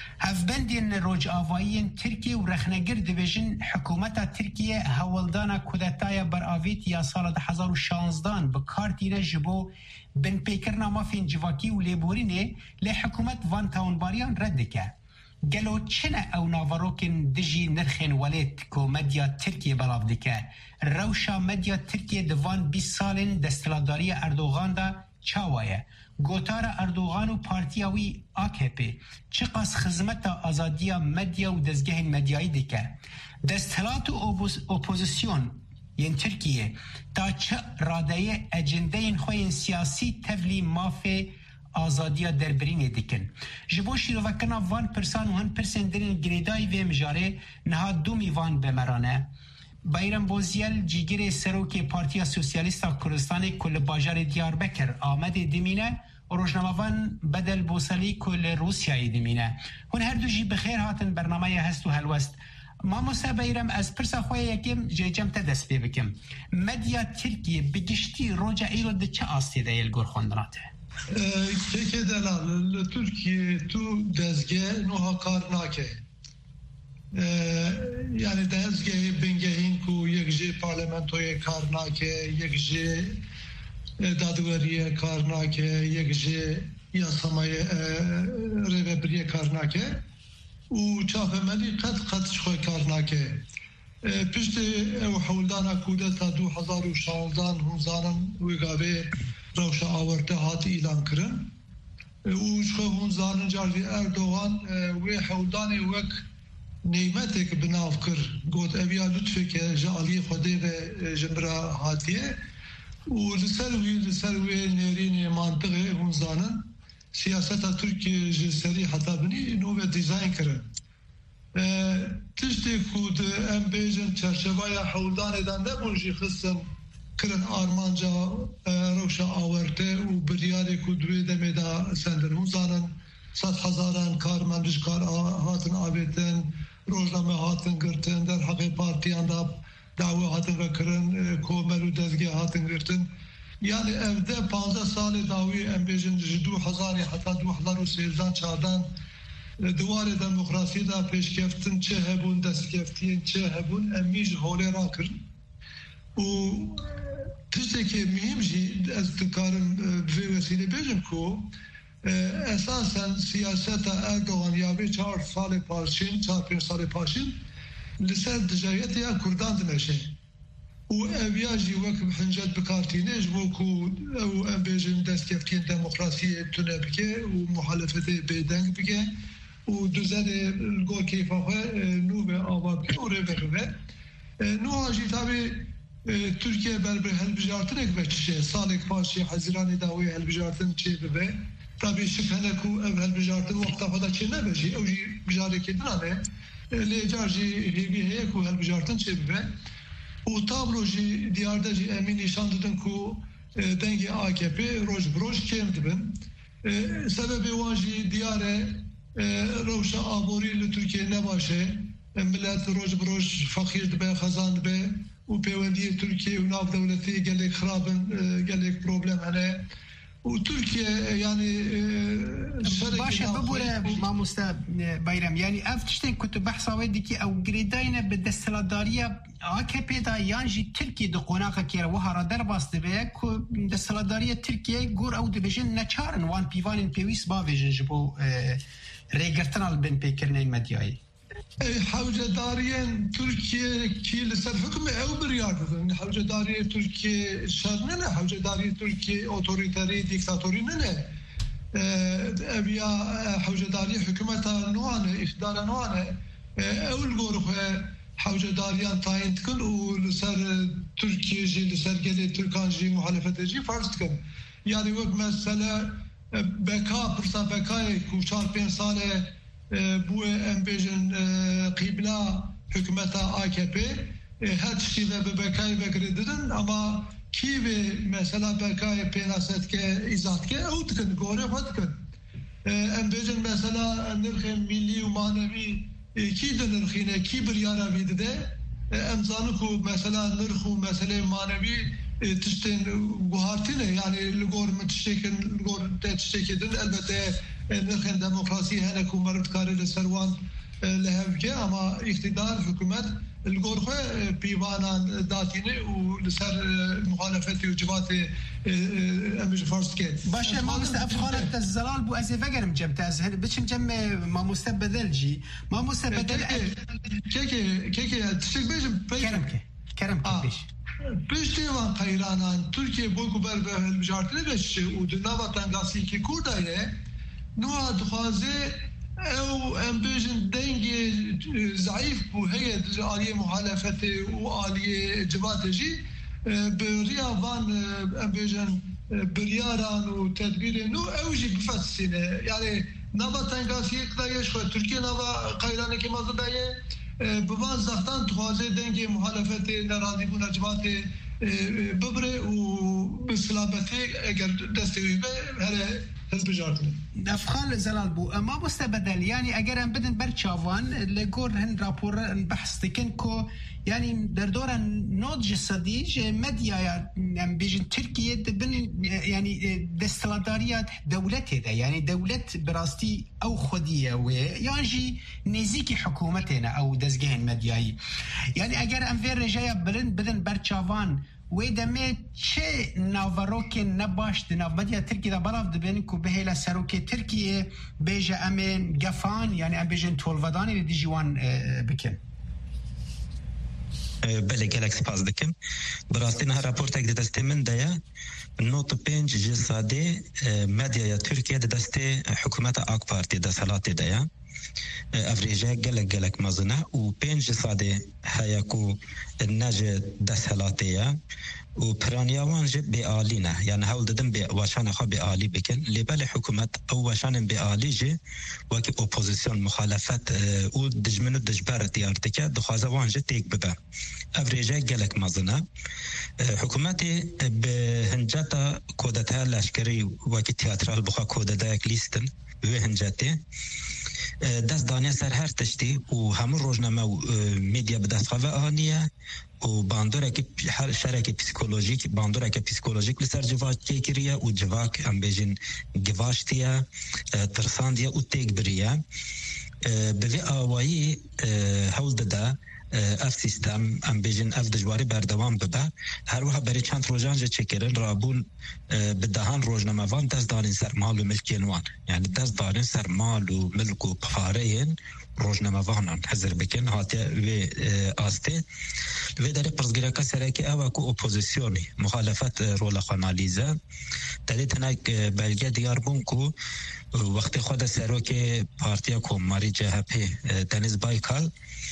هفبندین روج آوائین ترکیه و رخنگر دیویژن حکومت ترکیه هولدانا کودتای بر آویت یا سال ده هزار و شانزده بکارتینه جبو بن پیکرنا مافین جواکی و لیبورینه لی حکومت وان تاونباریان رد که. گلو چنه او ناواروکن دجی نرخین ولیت کو مدیا ترکیه بلاف دکه. روشا مدیا ترکیه دوان بیس سالین دستلاداری اردوغان دا چاوایه. گوتار اردوغان و پارتیاوی آکپی چقاس خدمت آزادی مدیا و دزگه مدیایی دکه. دستلات و اپوزیسیون ین ترکیه تا چه راده اجنده این خوین سیاسی تولی مافی آزادی دربرین دیکن. جبو شیروکنا وان پرسان و هن پرسن درین گریدای و مجاره نها دو میوان بمرانه. بایرم بوزیل جیگر سروک پارتیا سوسیالیستا کردستان کل باجار دیاربکر آمد دمینه و روشناموان بدل بوسلی کل روسیای دمینه. هن هر دو جی بخیر هاتن برنامه هستو هلوست. ما موسا بایرم از پرسا خواه یکیم جیجم تدست بی بکم. مدیا ترکیه بگشتی روجا ایرو ده چه آستی ده یلگور خوندناته؟ که دلال ترکیه تو دزگه نوها کار ناکه. یعنی دزگه بنگهین کو یک جه پارلمنتوی کار ناکه، یک جه دادوری کار ناکه، یک جه یاسامای ریوبری کار ناکه و چاپملی قد قدش خوی کار ناکه. پشت او حولدانا کودتا دو هزار و شانزدان همزانن ویگاوه روش آورده هات ایلان کرن و شخو همزانن جاروی اردوغان وی حولدانی وک نیمتی که بناف کر گوت اویا لطفه که جالی خوده و جمرا هاتیه و لسروی لسروی نیرین منطقه همزانن سیاست ترکی جسری حتی بنی نوه دیزاین کرن تشتی کود ام بیجن چرچبای حولدانی دنده بونجی خستن کرن آرمانجا روشا آورده و بریاری کدوی دمی دا سندن همزانن صد هزاران کارمندش کار هاتن آبیتن روزنامه هاتن گرتن در حق پارتیان دا دعوه هاتن وکرن کومل و دزگه هاتن گرتن yani evde panzeh salê dawî em bêjin ji du hezarê heta du hezar û sêzdeh çardan diwarê demokrasî da pêşkeftin çi hebûn destkeftiyên çi hebûn em mî ji holê rakirin û tiştekî mühim jî ez dikarim vê vesîlê bêjim ku esasen siyaseta Erdogan ya vê çar salê paşîn çar pênc salê paşîn li ser dijayetiya Kurdan dimeşe و اویاجی وقت حنجت بکارتینش وکو او ام بیجن دستکفتین دموکراسی تونه بکه و محالفت بیدنگ بکه و دوزد الگور کیفا خواه نو به آباد بکه و ره بکه نو هاجی تابی ترکیه بربر هلبجارتن اک بچشه سالک پاشی حزیران داوی هلبجارتن چه ببه تابی شکهنکو او هلبجارتن وقتا خدا چه نبجی او جی بجاره کدنانه لیجار جی هیوی هیکو هلبجارتن چه ببه و tablo jî diyarda jî em nîşan didin ku dengê A K P roj bi roj kêm dibin. Sebebê wan jî diyar e rewşa aborî li Tirkiye ne baş e. Millet roj bi roj feqîr dibe, xezan dibe û peywendiyê Tirkiye û nav dewletê gelek xirabin, gelek problem hene. و ترکیه یعنی باشه ببوره ماموستا bayram yani ev tişten kutu behsa ve diki ev gridayne be destladariya A K P da yanji Türkiye de qonaqa kere ve hara derbastı ve ku destladariya Türkiye gur ev dibijin neçarın wan pivanin pevis ba vejin bu regertan al ben pekirneyn medyayı حوجداريين تركيا كي لسر حكم او برياضه حوجداريه تركيا شرنا حوجداريه تركيا اوتوريتاري ديكتاتوري نه ابيا حوجداريه حكومتها نوان اقدار نوان او الغورخ حوجداريان تاين تكن ولسر تركيا جي لسر جلي تركان جي محالفه جي فرض كن يعني وقت مثلا بكا برسا بكاي كوشار بين ساله bu em bêjin qîbla hikûmeta A K P her tiştî ve bi bekayê vekirî didin ama kîvê mesela bekayê pênasetke îzadke ew dikin gorê xwe dikin em bêjin mesela nirxên millî û manevî kî di nirxîne kî biryara wî dide em zanin ku mesela nirx û meselê manevî tiştên guhartîne yani li gor min tiştekî li gor te tiştekî din elbette nirxên demokrasî hene ku meriv dikarê li ser wan li hev bike ama iktidar hikûmet li gor xwe pîvanan datîne û li ser muhalefetê û civatê em ji fars dike. Başe mamoste ev xalet te zelal bu ez ê vegerim cem te ez biçim cem mamoste bedel jî mamoste bedel keke keke tiştek bêjim kerem ke kerem ke bêj Piştî van qeyranan Türkiye boyku ber ve helbijartine beşçi û di nava tengasîkî Kurdaye nuha dixwaze ew em bêjin dengê zayıf bû heye aliyê muhalefetê û aliyê civatê jî bi riya van em bêjin biryaran û tedbîrên nû ew jî bifetsîne yani nava tengasîyê qidayê xwe Türkiye nava qeyranekî mezin daye bi van zaxtan dixwaze dengê muhalefetê nerazîbûna civatê bibire û bi silabetê eger destê wî be here هەڵبژاردن افخان زلال بو اما مستبدل يعني اگر ام بدن برچاوان لگور هن راپور بحث دکن کو يعني در دوران نوج صديج مديا ام بيجن تركيا بن يعني دستلاداريات دولته ده يعني دولة براستي او خودية و يعني نزيكي حكومتنا او دزگهن مدياي يعني اگر ام فير رجايا بدن بدن برچاوان و دمه چه ناوروکن نباش دناو مدیا ترکی دا براف دبین کو بهیلا سروکی ترکیه بیجه امن گفان یعنی ام بیجن تولودانی دی جوان بکن بله گلک سپاس دکم براستی نه راپورت اگه دسته من دیا نوت پنج جساده مدیا یا ترکیه دسته حکومت آک پارتی دا سالات دیا افریجه گلک گلک مزنه و پنج ساده هیاکو نجه دستهلاتیه و پرانیاوان جب بی آلی نه یعنی حول دادم بی واشان خواه بی آلی بکن لیبال حکومت او واشان بی آلی جه وکی اپوزیسیون مخالفت او دجمنو دجبار دیارتی که دخوازه وان جه تیک ببه افریجه گلک مزنه حکومتی به هنجاتا کودتا لشکری وکی تیاترال بخوا کودتا یک لیستن و هنجاتی دست دانه سر هر تشتی و همون روزنامه و میدیا به دست خواه آنیه و باندوره که شرک پسیکولوژیک باندوره که پسیکولوژیک لسر جواک که کریه و جواک هم بیجن گواشتیه ترساندیه و تیگ بریه به وی آوایی هول داده اف سیستم ام بیجن اف دجواری بردوام ببه هر وقت برای چند روزان جه چکرن رابون به دهان روزنامه وان دست دارین سر مال و ملکین وان یعنی دست دارین سر مال و ملک و پخاره روزنامه وانان حضر بکن هاته و آسته و داره پرزگیرکا سرکی او که اپوزیسیونی مخالفت رول خانالیزه داره تنک بلگه دیار بون که وقتی خود سروک پارتیا کوماری جهپی دنیز بایکال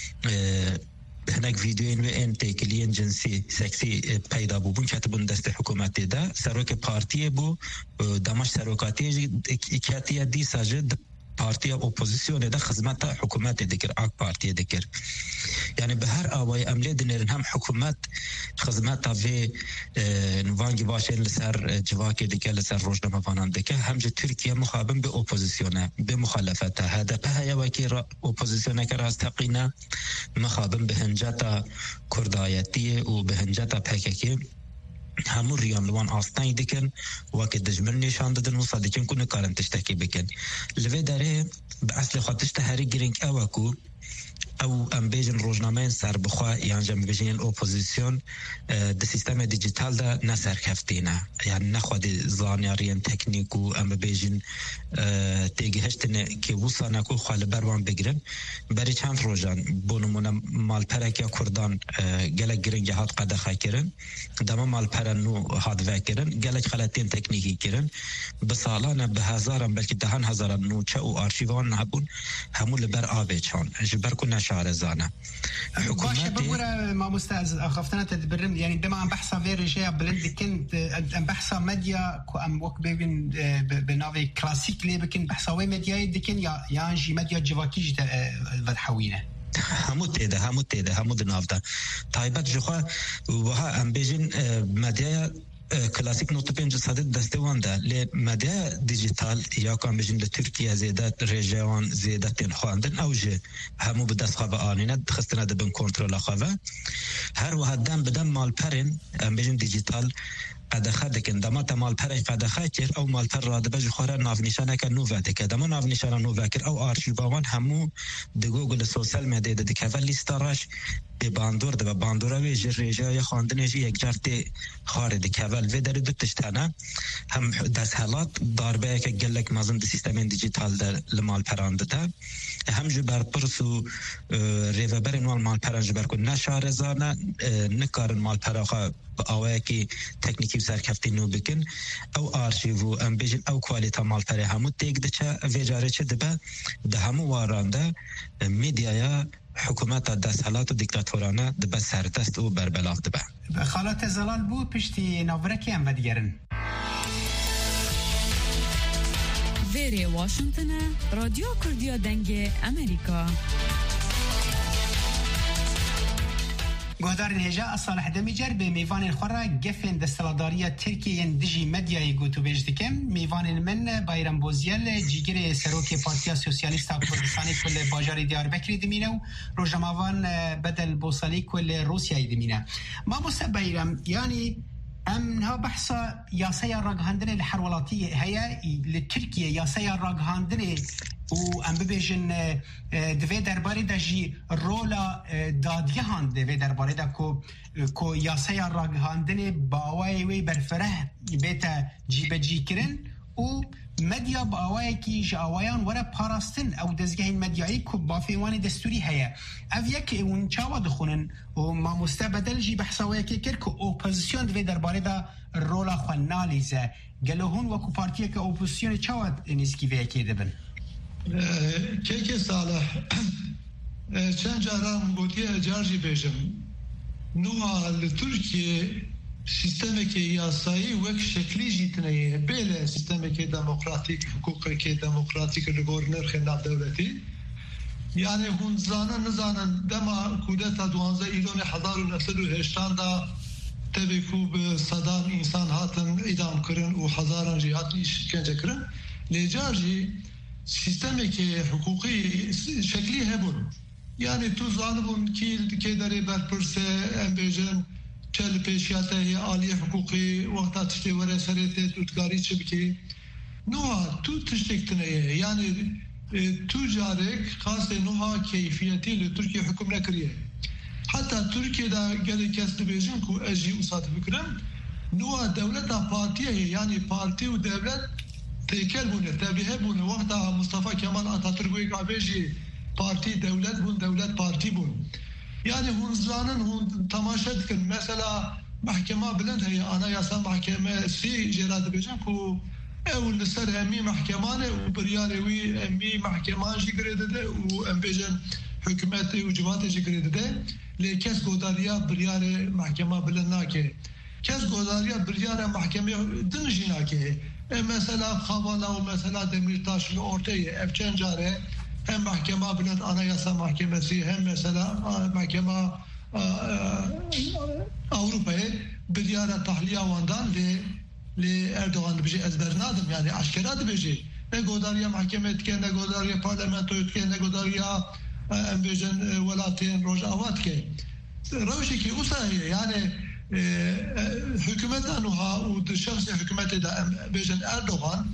هناك فيديوين وين تيكلين جنسي سكسي پیدا بوبون كاتبون دست حكومت ده سروك پارتي بو دمش سروكاتي كاتيا دي ساجد پارتي اپوزيسيون ده خدمت حكومت دكر اك پارتي دكر يعني بهر اوای عمله دنرن هم حكومت خدمت في نوانگي باشين لسر جواكي دكر لسر روزنامه وانان دكر هم تركيا مخابن به اپوزيسيون به مخالفت هدفها يا وكي اپوزيسيون كراستقينا مخابن به هنجتا كردايتي و به هنجتا پککی همون ریان لوان آستانی دکن وقت دجمر نشان دادن و صادقین کنه کارن تشتکی بکن لوی داره به اصل خاطرش هری گرینگ اوکو او ام بیجن روزنامه سر بخوا یعنی جمع بیجن اپوزیسیون د سیستم دیجیتال دا نسر کفتینه یعنی نخواد زانیارین تکنیک و ام بیجن تیگهشتنه که وصانه که خال بروان بگیرن برای چند روزان بونمونه مالپرک یا کردان گلک گرنگه هات قدخه کرن دما مالپرن نو هات وکرن گلک خلطین تکنیکی کرن بسالانه به هزارم بلکه دهان هزارم نو چه و آرشیوان نبون همون لبر آبه چان جبر کنه شارزانه باشه بقول ما مستاذ اخفتنا تدبرن يعني دما عم بحثا غير جاي بلند كنت عم بحثا ميديا كو ام وك بين بنافي كلاسيك لي بكن بحثا وي ميديا دكن يا يانجي ميديا جواكيج بدحوينه همو تيده همو تيده همو دنافدا تايبت جوخا وها ام بيجن ميديا کلاسیک نوت پنج صد دستوان ده ل مدیا دیجیتال یا کام بجن ل ترکیه زیاده رژیان زیاده تن خواندن اوجه همو به دست خواه آنینه خستنه ده بن کنترل خواه هر واحد دم بدم مال پرین ام بجن دیجیتال قدخه دکن دما تمال پرین قدخه کر او مال پر راده بج خوره ناف نشانه که نو وده که دما ناف نشانه نو وکر او آرشیوان همو د گوگل سوشال مدیا ده که لیستاراش به باندور ده باندوره وی جرجای خواندنش یک جفت خارد که اول و در دو تشتانه هم دست حالات داربه که گلک مازن ده سیستم دیجیتال در لمال پرانده ده هم جبر پرس و ریوبر نوال مال پران جبر کن نشاره زانه نکارن مال پراخه با آوه که تکنیکی و سرکفتی نو بکن او آرشیو و ام بیجن او کوالیتا مال پره همو تیگ ده چه ویجاره چه ده ده همو وارانده میدیایا حکومت دست حالات و دیکتاتورانه ده بس سردست و بربلاف ده به خالات زلال بو پشتی نوورکی هم ودیگرن ویری واشنطن رادیو کردیا دنگ امریکا گهدارین هجا صالح دمیجر به میوان خورا گفن دستلاداری ترکیه دجی مدیای گوتو بجدکم میوان من بایرم بوزیل جیگر سروک پارتیا سوسیالیستا کردستانی کل باجار دیاربکر دمینه و روژماوان بدل بوصالی کل روسیای دمینه ما بوسه بایرم یعنی ام ها بحثا یاسای راگهاندن الحرولاتي هيا لتركيا یاسای راگهاندن و ام ببیجن دوی درباره دا جی رولا دادگهان دوی درباره دا کو کو یاسای راگهاندن باوای وی برفره بیتا جی بجی کرن و مدیا باوای کی جاوایان ورا پاراستن او دزگهین مدیایی کو بافیوان دستوری هيا اف یک اون چاوا دخونن و ما مستبدل جی بحثاوی کی کر کو اپوزیسیون دوی درباره دا رولا خنالیزه گلهون و کو پارتیه که اپوزیسیون چاوا نسکی وی کی دبن کیک صالح چند جارم گوتی جارجی بیجم نوها لترکیه سیستمی که یاسایی وک شکلی جیتنه بیل سیستمی که دموکراتیک حقوقی که دموکراتیک لگورنر خلاف دولتی یعنی هون زانن نزانن دما کودتا دوانزه ایلون هزار و نسل و هشتان دا تبکو به صدام انسان هاتن ادام کرن و هزاران جی هاتن شکنجه کرن لیجار جی سیستمێکی حقوقی شکلی هەبوون یعنی تو زانبوون کێ دەرێ بەرپرسێ ئەم بێژن چه لە پێشیاتە هەیە عالی حقوقی وەختا تشتێ وەرە سەرێتێ توتکاری چ بکەی نوها تو تشتێکتنەیە یعنی تو جارێک خاستێ نوها کەیفیەتی لە تورکیە حکم نەکریە حتا تورکیەدا گەلێک کەس دەبێژن و ئەژی وسات بکرن نوها دەولەتا پارتیە هەیە یعنی پارتی و دەولەت تێکەل بوونە تەبیهە بوونە وەختا مستەفا کەمال ئاتاتورک ئابێژی پارتی دەولەت بوون دەولەت پارتی بوون يعني هون زانن هون تماشا دكن مثلا محكمة بلند هي أنا ياسا محكمة سي جراد بيجن كو أول لسر أمي محكمانة وبرياري وي أمي محكمان جي قريدة ده وأم بيجن حكوماتي وجواتي جي قريدة ده لكس قداريا برياري محكمة بلند ناكي كس قداريا برياري محكمة دنجي ناكي مثلا خوالا ومثلا دميرتاش الأورتية أبچن جاره هم محكمة بلند أنayasa Mahkemesi hem mesela محكمة Avrupa'ya bir yara tahliye vandan le le Erdoğan bir şey ezbernadım yani aşkaradı bir şey ne godariya mahkeme etken ne godariya parlamento etken ne godariya em bejen velatin rojavat ke ravşi ki usahiye yani hükümet anuha u şahsi hükümete de em bejen Erdoğan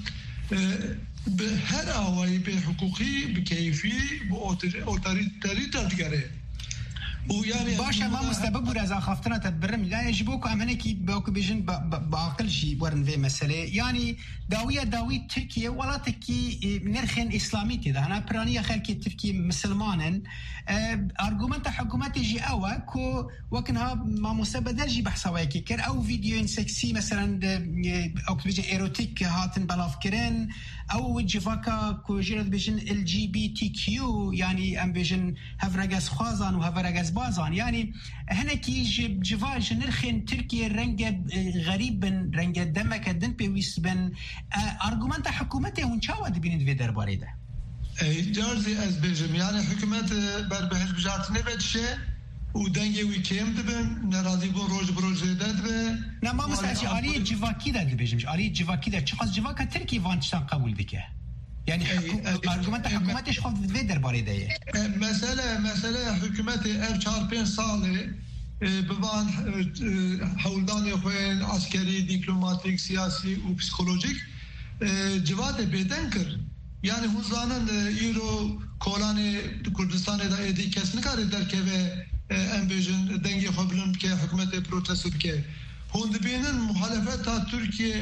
her avayı bir hukuki bir keyfi bu otoriter digere ويعني باشا ما مستبب ورزا خافتنا تدبرم لا يجبوك امنكي بوك بيجن باقل شي ورن في مساله يعني داويه داوي تركيا ولا تكي نرخن اسلامي كده انا برانيه خلكي تركي مسلمانا ارغومنت حكومات يجي اوا كو وكنها ما مسبب جي بحثواكي كر او فيديو سكسي مثلا او بيجي ايروتيك هاتن بلافكرين او جفاكا كو جيرد بيجن ال جي بي تي كيو يعني ام بيجن هفرغاس خوازان وهفرغاس بازان يعني هنا كي جفاج نرخن تركيا رنجة غريب رنجة دمك دن بيويس بن أرجومنت حكومته ونشاود بين في درباري ده. جارزي از بيجم يعني حكومة بربهج بجات نبتشة ودنجي ويكيم دبن نرازي بون روج بروج زيدات به. لا ما مسألة عليه جفاكي ده اللي بيجمش عليه جفاكي ده شخص جفاكا تركي فانتشان قبول بكه. يعني أرجومنت حكومتش خاف في درباري ده. مسألة مسألة حكومة أب چارپين ساله ببان حولدان خوين عسكري دبلوماتيك سياسي وبسيكولوجيك جواد بدن كر يعني هون زانن ايرو كولاني كردستان دا ايدي كس نكار دركه ام بيجن دنگي خبلن كه حكومت بروتست كه هون دبينن مخالفت تا تركيا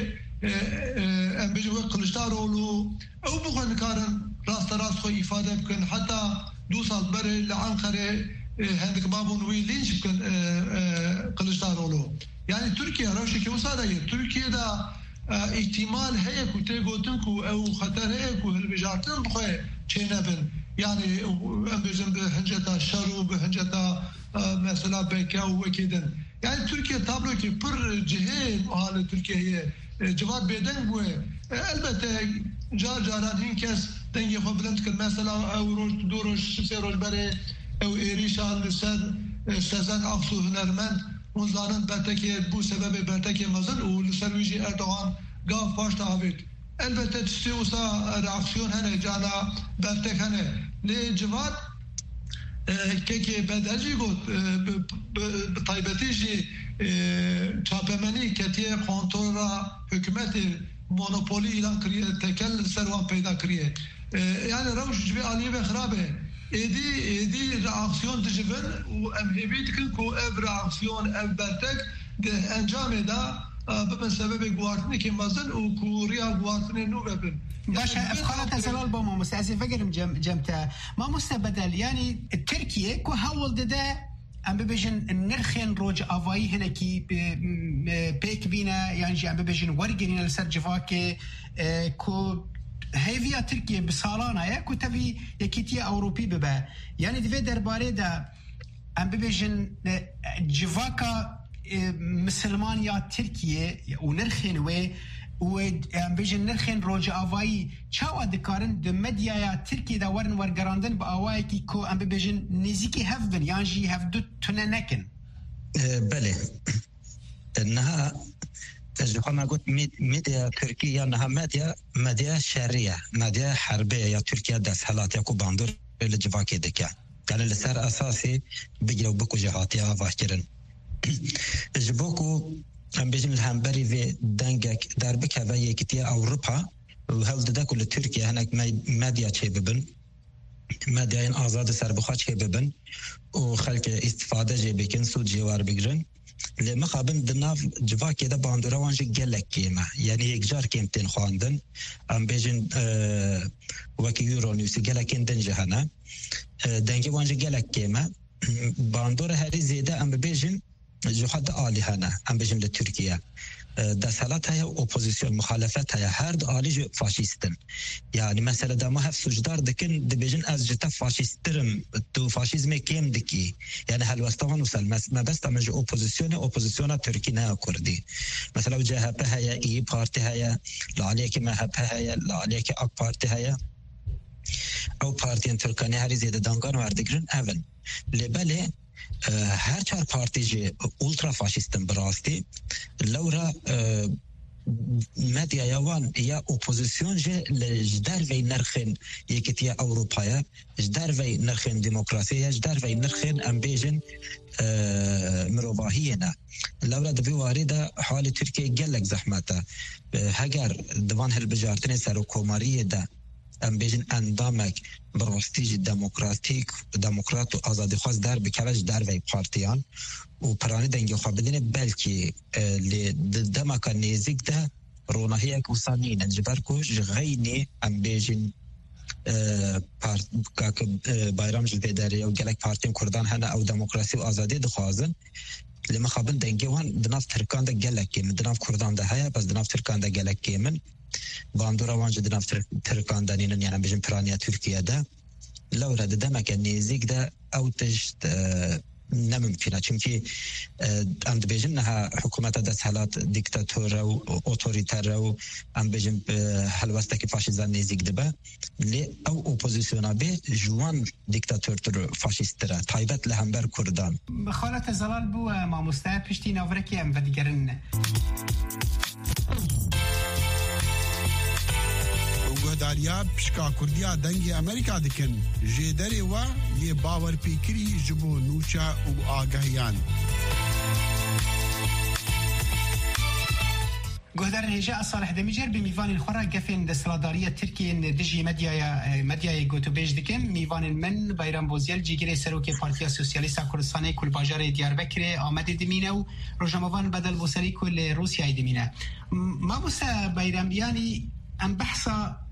ام بيجو قلشتاروغلو او بخون كارن راست راست خو ifade بكن حتى دو سال بري لعنقره هندك بابون وي لينش بكن قلشتاروغلو يعني تركيا روشي كي وصاده تركيا دا احتمال هي كو تيغوتن كو او خطر هي كو هلبجارتن بخو چينبن يعني ام بيجن بهنجتا شرو بهنجتا مثلا بكا وكيدن يعني تركيا تابلو كي بر جهه حال تركيا هي جواب بدن بو البته جار جاران هين كاس دنگي خو بلند كن مثلا او روز دو روز سه روز بري او ايريشان لسد سزن اقصو هنرمند ونزانن بتكي بو سبب بتكي مزل ولسرويجي اردوغان قاف باش تعبيد البته تستيوسا رياكسيون هنا جانا بتك هنا لجواب كيكي بدرجي قلت بطيبتيجي چاپمنی کتیه کنترل حکومت مونوپولی ایران کریه تکل سروان پیدا کریه yani روش جبی عالیه به خرابه ایدی ایدی reaksiyon دجبن و امهبی دکن کو ev reaksiyon ev bertek de انجام دا ببن سبب گوارتنی که مزن و کوریا گوارتنی نو ببن باشا افخارات زلال با ما مستعزي فقرم جم جمتا ما مستبدل يعني تركيا كو هاول ده ام ببجن نرخن روج افاي هنا كي بيك بينا يعني ام ببجن ورقين لسر جفاكي كو هيفيا تركيا بسالانا يا كو تبي يكيتيا اوروبي ببا يعني دفي درباري دا ام ببجن جفاكا مسلمان يا تركيا ونرخن وي وام بيجن نرخن روج افاي چاوا دکارن د مدیا یا ترکی دا ورن ورگراندن با اوای کی کو ام بيجن نزيكي هفبن يعني جي هفدو تننكن بله انها تجربة ما قلت ميديا تركيا أنها ميديا ميديا شرية ميديا حربية يا تركيا دس حالات يكو باندور الجواكي دكا يعني لسر أساسي بيجروا بكو جهاتي آفاكرن جبوكو هم بيجن الهمبري في دنجك دربك هذا يكتيا أوروبا وهل ددك لتركيا هناك ميديا شبابن ميديا آزاد سربخات شبابن وخلق استفادة جيبكن سود جوار بيجرن لما خابن دناف جوا كده باندورا وانج جلك كيما يعني يكجار كيمتين خواندن ام بيجن اه وكي يورو نيوس جلكين دن جهانا اه دنجي وانج جلك كيما باندورا هاري زيادة ام بيجن جو حد آلي هنا ام بيجن لتركيا دسالات هيا اوبوزيسيون مخالفات هيا هرد آلي جو فاشيستن يعني مثلا دا ما هف سجدار دكن دبيجن از جتا فاشيسترم تو فاشيزمي كيم دكي يعني هل وستوان وصل ما بس تمج اوبوزيسيون اوبوزيسيون تركي نها كردي مثلا وجهة هيا اي بارتي هيا لعليك ما هب هيا لعليك اك بارتي هيا او بارتين تركاني هاري زيادة دانگان واردگرن اول لبالي هر چهار پارتی جه اولترا فاشیستن براستی لورا مدیا یوان یا اپوزیسیون جه لجدار وی نرخن یکتیا اوروپایا جدار وی نرخن دموکراسی جدار وی نرخن امبیجن مروباهینا لورا دبی وارده حال ترکیه گلک زحمتا هگر دوان هل بجارتن سر و کوماریه ده ام بیجن اندامک برستیج دموکراتیک دموکرات و آزادی خواست در بکوش در وی پارتیان و پرانی دنگی خواه بدینه بلکی لی دمکا نیزیک ده رونهی که وصانین انجبر کش غینی ام بیجن بایرام جلوه داری و گلک پارتیم کردان هنه او دموکراسی و آزادی دخوازن لما خوابن دنگی وان دناف ترکان ده گلک کیمن دناف کردان ده هیا بس دناف ترکان ده گلک کیمن باندورا وانج دناف ترکان دانینن يعني بيجن برانيا تركيا ده لو راد دمك النيزيك ده او تجد نممكنه چونكي عند بيجنها حكومه دس حالات ديكتاتورا و اوتوريتار و ام بيجن حلوستك فاشيزم نيزيك دبا لي او اوبوزيسيون به جوان ديكتاتور فاشيسترا تايبت لهمبر كردان خالت زلال بو ما مستعد پشتی ناورکی ام ودیگرن گهداریا پشکا کردیا دنگی امریکا دکن جدری و یه باور پیکری جبو نوچا و آگاهیان گهدار هجاء صالح دميجر بميفان الخرا قفن دستلادارية تركيا دجي مديا مديا جوتوبيج دكن ميفان المن بايرام بوزيل جيجري سروكي بارتيا سوسياليستا كردستاني كل باجار دياربكر آمد دمينه و رجموان بدل بوسري كل روسيا دمينه ما بوسا بايرام يعني ام بحثا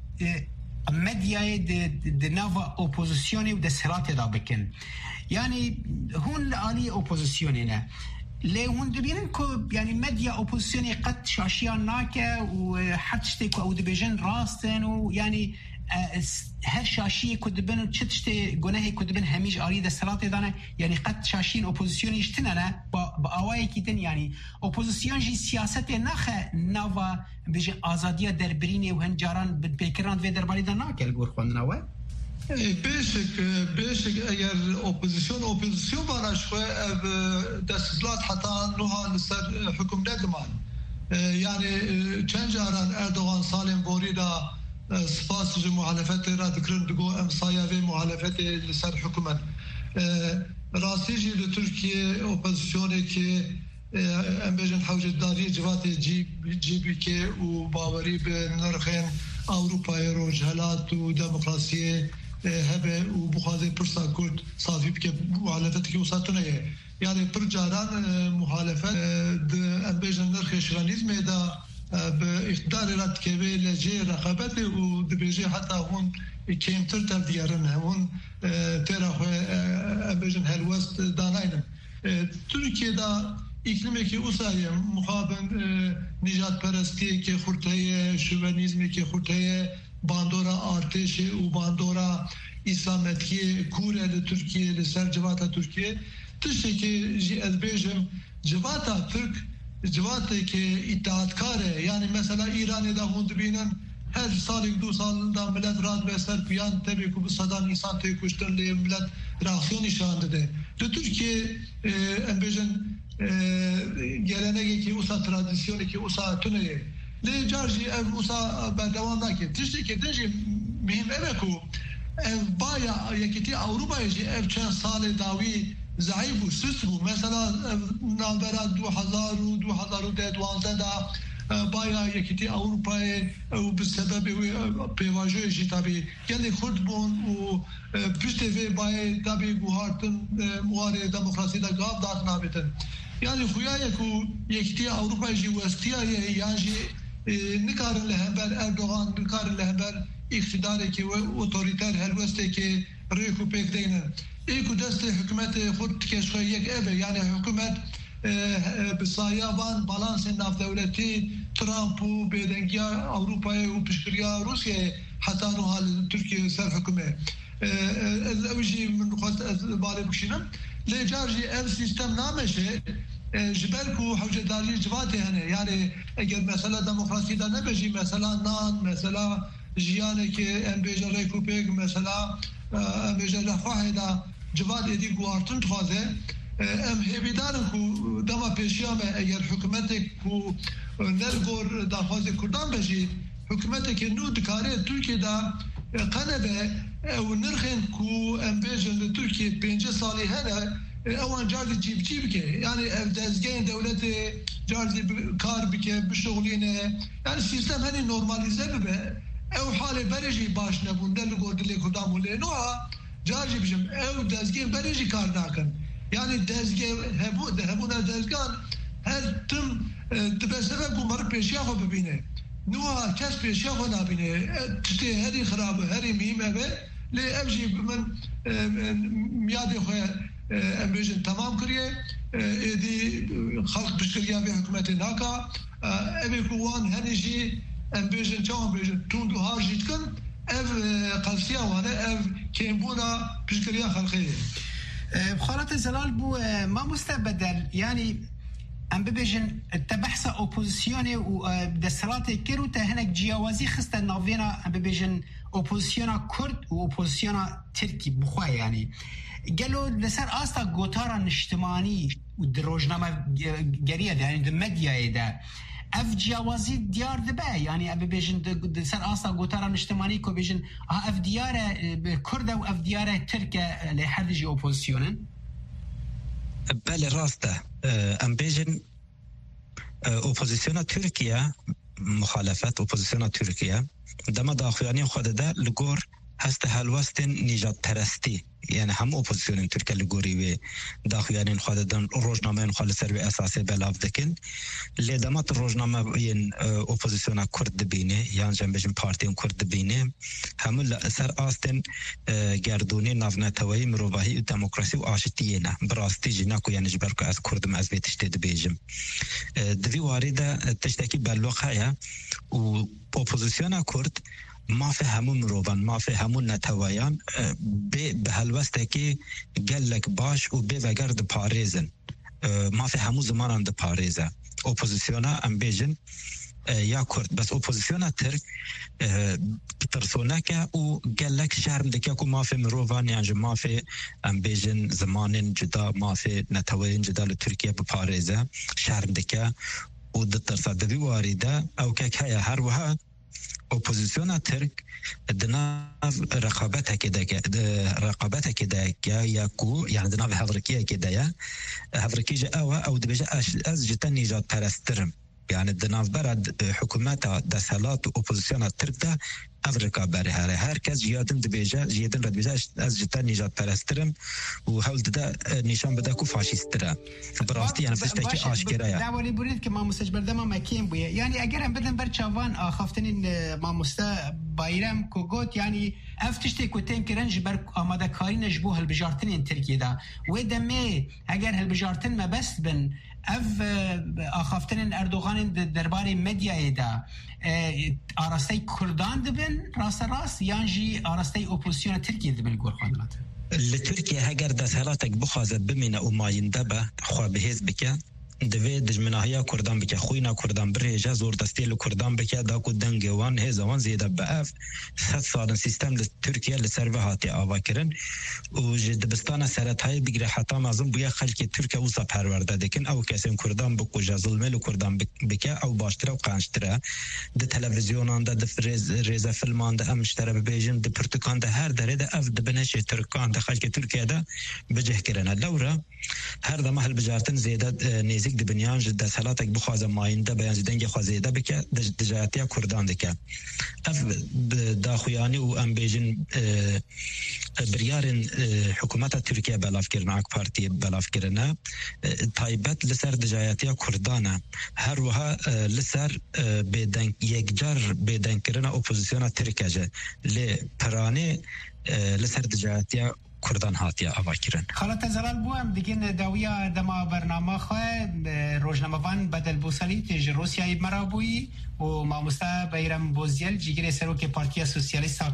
مديا د نوفا اوبوزيسيوني و دسهرات دا بكن يعني هون آلي اوبوزيسيونينا ليه هون دبينن كو يعني مديا اوبوزيسيوني قد شاشيان ناكا وحتشتي كو او دبيجن راستن ويعني هر شاشيه كو دبن تشتشتي جناهي كو دبن هميج آلي دسهرات دانا يعني قد شاشين اوبوزيسيوني اشتنانا بآواي كيتن يعني اوبوزيسيون جي سياسة ناخا نوفا بيجي آزادية دربريني وهنجاران بيكران في دربالي دا ناكا الگور خوندنا و بيشك بيشك اگر اوبوزيسيون اوبوزيسيون باراش خو دستزلات حتى نوها لسر حكم ندمان يعني چند جاران اردوغان سالم بوري دا سپاس جو محالفت را دکرن دگو امسایا و محالفت لسر حکومت راستی جی لترکیه اپوزیسیونه که ام بجن حوجه داری جوات جی جی بی که و باوری به نرخین اروپای روجهلات و دموکراسی هبه و بخوازه پرسا کرد صافی بکه محالفت که وساتونه يعني برجاران محالفت ام بجن نرخ شغانيزم دا باقتدار رد كبه لجي رقابته ودبيجي حتى هون كيم ترتب ديارن هون ترى بجن هالوست داناين تركيا دا اقليمي كي اوسايا مخابن نجات پرستی كي خورتاي شوفنيزم كي خورتاي باندورا ارتش و باندورا اسلامتي كوره لتركيا لسر جواتا تركيا تشتي كي جي ازبيجم جواتا ترك جواته که اتحادکاره یعنی مثلا ایران دا هون دبینن هر سال دو سال دا ملت راد به سر پیان تبی کو صدام انسان ته کشتن لی ملت راکسیون نشان داده تو ترکیه ام بجن گلنگی که اوسا ترادیسیونی که اوسا تونه لی جارجی اف اوسا بردوام نکه تشتی که تنجی مهم اوه کو اف بایا یکیتی اوروبا یجی اف چند سال داوی ضعیف و سست بو مثلا نامبرا دو هزار و دو هزار و ده دوانزده دا بایا یکیتی اوروپای و بسبب پیواجوی جی تابی گلی خورد بون و پشت وی بایا تابی گوهارتن مواره دموکراسی دا گاب داد نابتن یعنی خویای که یکیتی اوروپای جی وستیا یعنی نکارن لهمبر اردوغان نکارن لهمبر اقتداری که اوتوریتر هلوسته که ریکو پیک دینن ایکو دست حکومت خود کشخوی یک اوه یعنی حکومت بسایابان بالانس ناف دولتی ترامپ و بیدنگیا اوروپای و پشکریا روسیه حتی نوحال ترکیه سر حکومه اوجی من خواست از باره بکشینم لیجارجی اف سیستم نامشه جبركو حوجداري جواتي هنا يعني اگر مثلا ديمقراطيه دا نبجي مثلا نان مثلا جيانك ام بيجا ريكوبيك مثلا ام بيجا رفاهدا جوات دي غوارتن تخازه ام هبيداركو دما بيشيامه اگر حكومتك كو نرغور دافاز كردان بجي حكومتك نو دكاره تركيا دا قنبه او نرخن كو ام بيجا تركيا پنج سالي هنا اوان جارزي جيب جيب كي يعني دزگين دولت جارزي كار بكي بشغلينه يعني سيستم هني نورماليزه ببه او حال برجي باش نبون دل گورد لي کدام له نوها جارجي بجم او دزگين برجي كار ناكن يعني دزگين هبو هبونا دزگان هر تم تبسبب کو مر پیشیا خو ببینه نوها کس پیشیا خو نبینه تشتي هري خراب هري ميمه به لي ابجي من ميادي خو امبيجن تمام كريه دي خلق بشكريا في حكومه ناكا ابي كوان هنيجي امبيجن تو امبيجن توندو هارجيتكن اف قلسيا وانا اف كيمبونا بشكريا خلقيه بخارات زلال بو ما مستبدل يعني ام ببيجن تبحث اوبوزيسيوني ودسلات كيرو تهنك جياوازي خست نافينا ام ببيجن اوبوزيسيونا كرد واوبوزيسيونا تركي بخوا يعني قالوا لسر آستا قطارا اجتماعي ودروجنامة قرية ده يعني الميديا ده اف جوازي ديار دبا يعني ابي بيجن لسر آستا قطارا اجتماعي كو بيجن اف ديار كرد و اف ديار تركيا لحد جي اوبوزيسيونن بله راسته ام بيجن اوبوزيسيونا تركيا مخالفت اوبوزيسيونا تركيا دما داخلاني خود ده لگور هست هلوستن نجات پرستی یعنی هم اپوزیسیون ترکیه لگوری و داخلانین خود دن روزنامه خال سر به اساسی بلاف دکن لدمات روزنامه این اپوزیسیون کرد بینه یعنی جنبشم پارتی کرد بینه همون سر آستن گردونی نافنتوایی مروباهی و دموکراسی و آشتیه نه براستی جنا کو یعنی جبر کو از کردم از بیتش تد بیجم دوی وارده تشتکی بلوخه و اپوزیسیون کرد ما في همون روبان ما في همون نتوایان به هلوسته که گلک باش و به وگرد پاریزن ما في همون زمان ده پاریزه اپوزیسیونا ام بیجن یا کرد بس اپوزیسیونا ترک ترسونه که و گلک شرم دکه که ما في مروبان یعنی ما في ام بیجن زمان جدا ما في نتوایان جدا لترکیه به پاریزه شرم دکه و ده ترسده وارده او که که هر وها اپوزیسیون ترک دناف رقابت کده رقابت کده یا کو یعنی دناف هفرکیه کده یا هفرکیج او او دبیجه از جتا نجات پرسترم یعنی دناف برد حکومت دسالات اپوزیسیون ترک ده افریقا بره هر هر کس جیادن دبیجه جیادن رد بیجه از جتا نجات پرسترم و حول ده نشان بده کو فاشیستره براستی یعنی فشته که آشکره یا دعوانی برید که ما مستجبر دما مکیم بویه یعنی اگر هم بدن بر چاوان آخافتنین ما مستا بایرم کو گوت یعنی افتشته کو تیم کرنج بر آماده کاری نجبو هل بجارتنین ترکیه ده و دمه اگر هل بجارتن ما بس بن اف آخافتنین اردوغان درباره مدیای ده آراسته کردان دبن راست راست یانجی آراسته اپوزیسیون ترکیه دبن گور خانمات لترکیه اگر دسالاتک بخوازد بمینه و ماینده به خواه بهیز بکن دوی دجمناهیا کردان بکه خوینا کردان برهجه زور دستی لکردان بکه دا کو دنگوان هزوان زیده باف صد سال سیستم لترکیه لسر و هاتی آوا کرن و جدبستان سرطای بگیره حتی مازم بویا خلک ترکیه اوسا پرورده دکن او کسیم کردان بکو جزلمه لکردان بکه او باشتره و قانشتره ده تلویزیونان ده ده ریزه فیلمان ده امشتره ببیجن ده پرتکان ده هر داره ده اف ده بنش ترکان ده خلک ترکیه ده بجه کرنه لورا هر ده محل بجارتن زیده نیزی د بنیان د سلاتک بخوازه ماینده بیان دنګ خوازیده بکه د دجاتیا کردان دکه اف د خویانی او امبیجن بریارن حکومت ترکیه بلاف کرنا اک پارتی بلاف کرنا تایبت لسر دجاتیا کردانه هر وها لسر بدن یکجار بدن کرنا اپوزیسیون ترکیه ل پرانه لسر دجاتیا کردان هاتیا آوا کرن. خالت زلال بو هم دیگه داویا دما برنامه خواه روزنامه‌وان بدل بوسالی تیج روسیای مرابویی و ماموستا بیرم بوزیل جیگر سروک پارتی سوسیالیست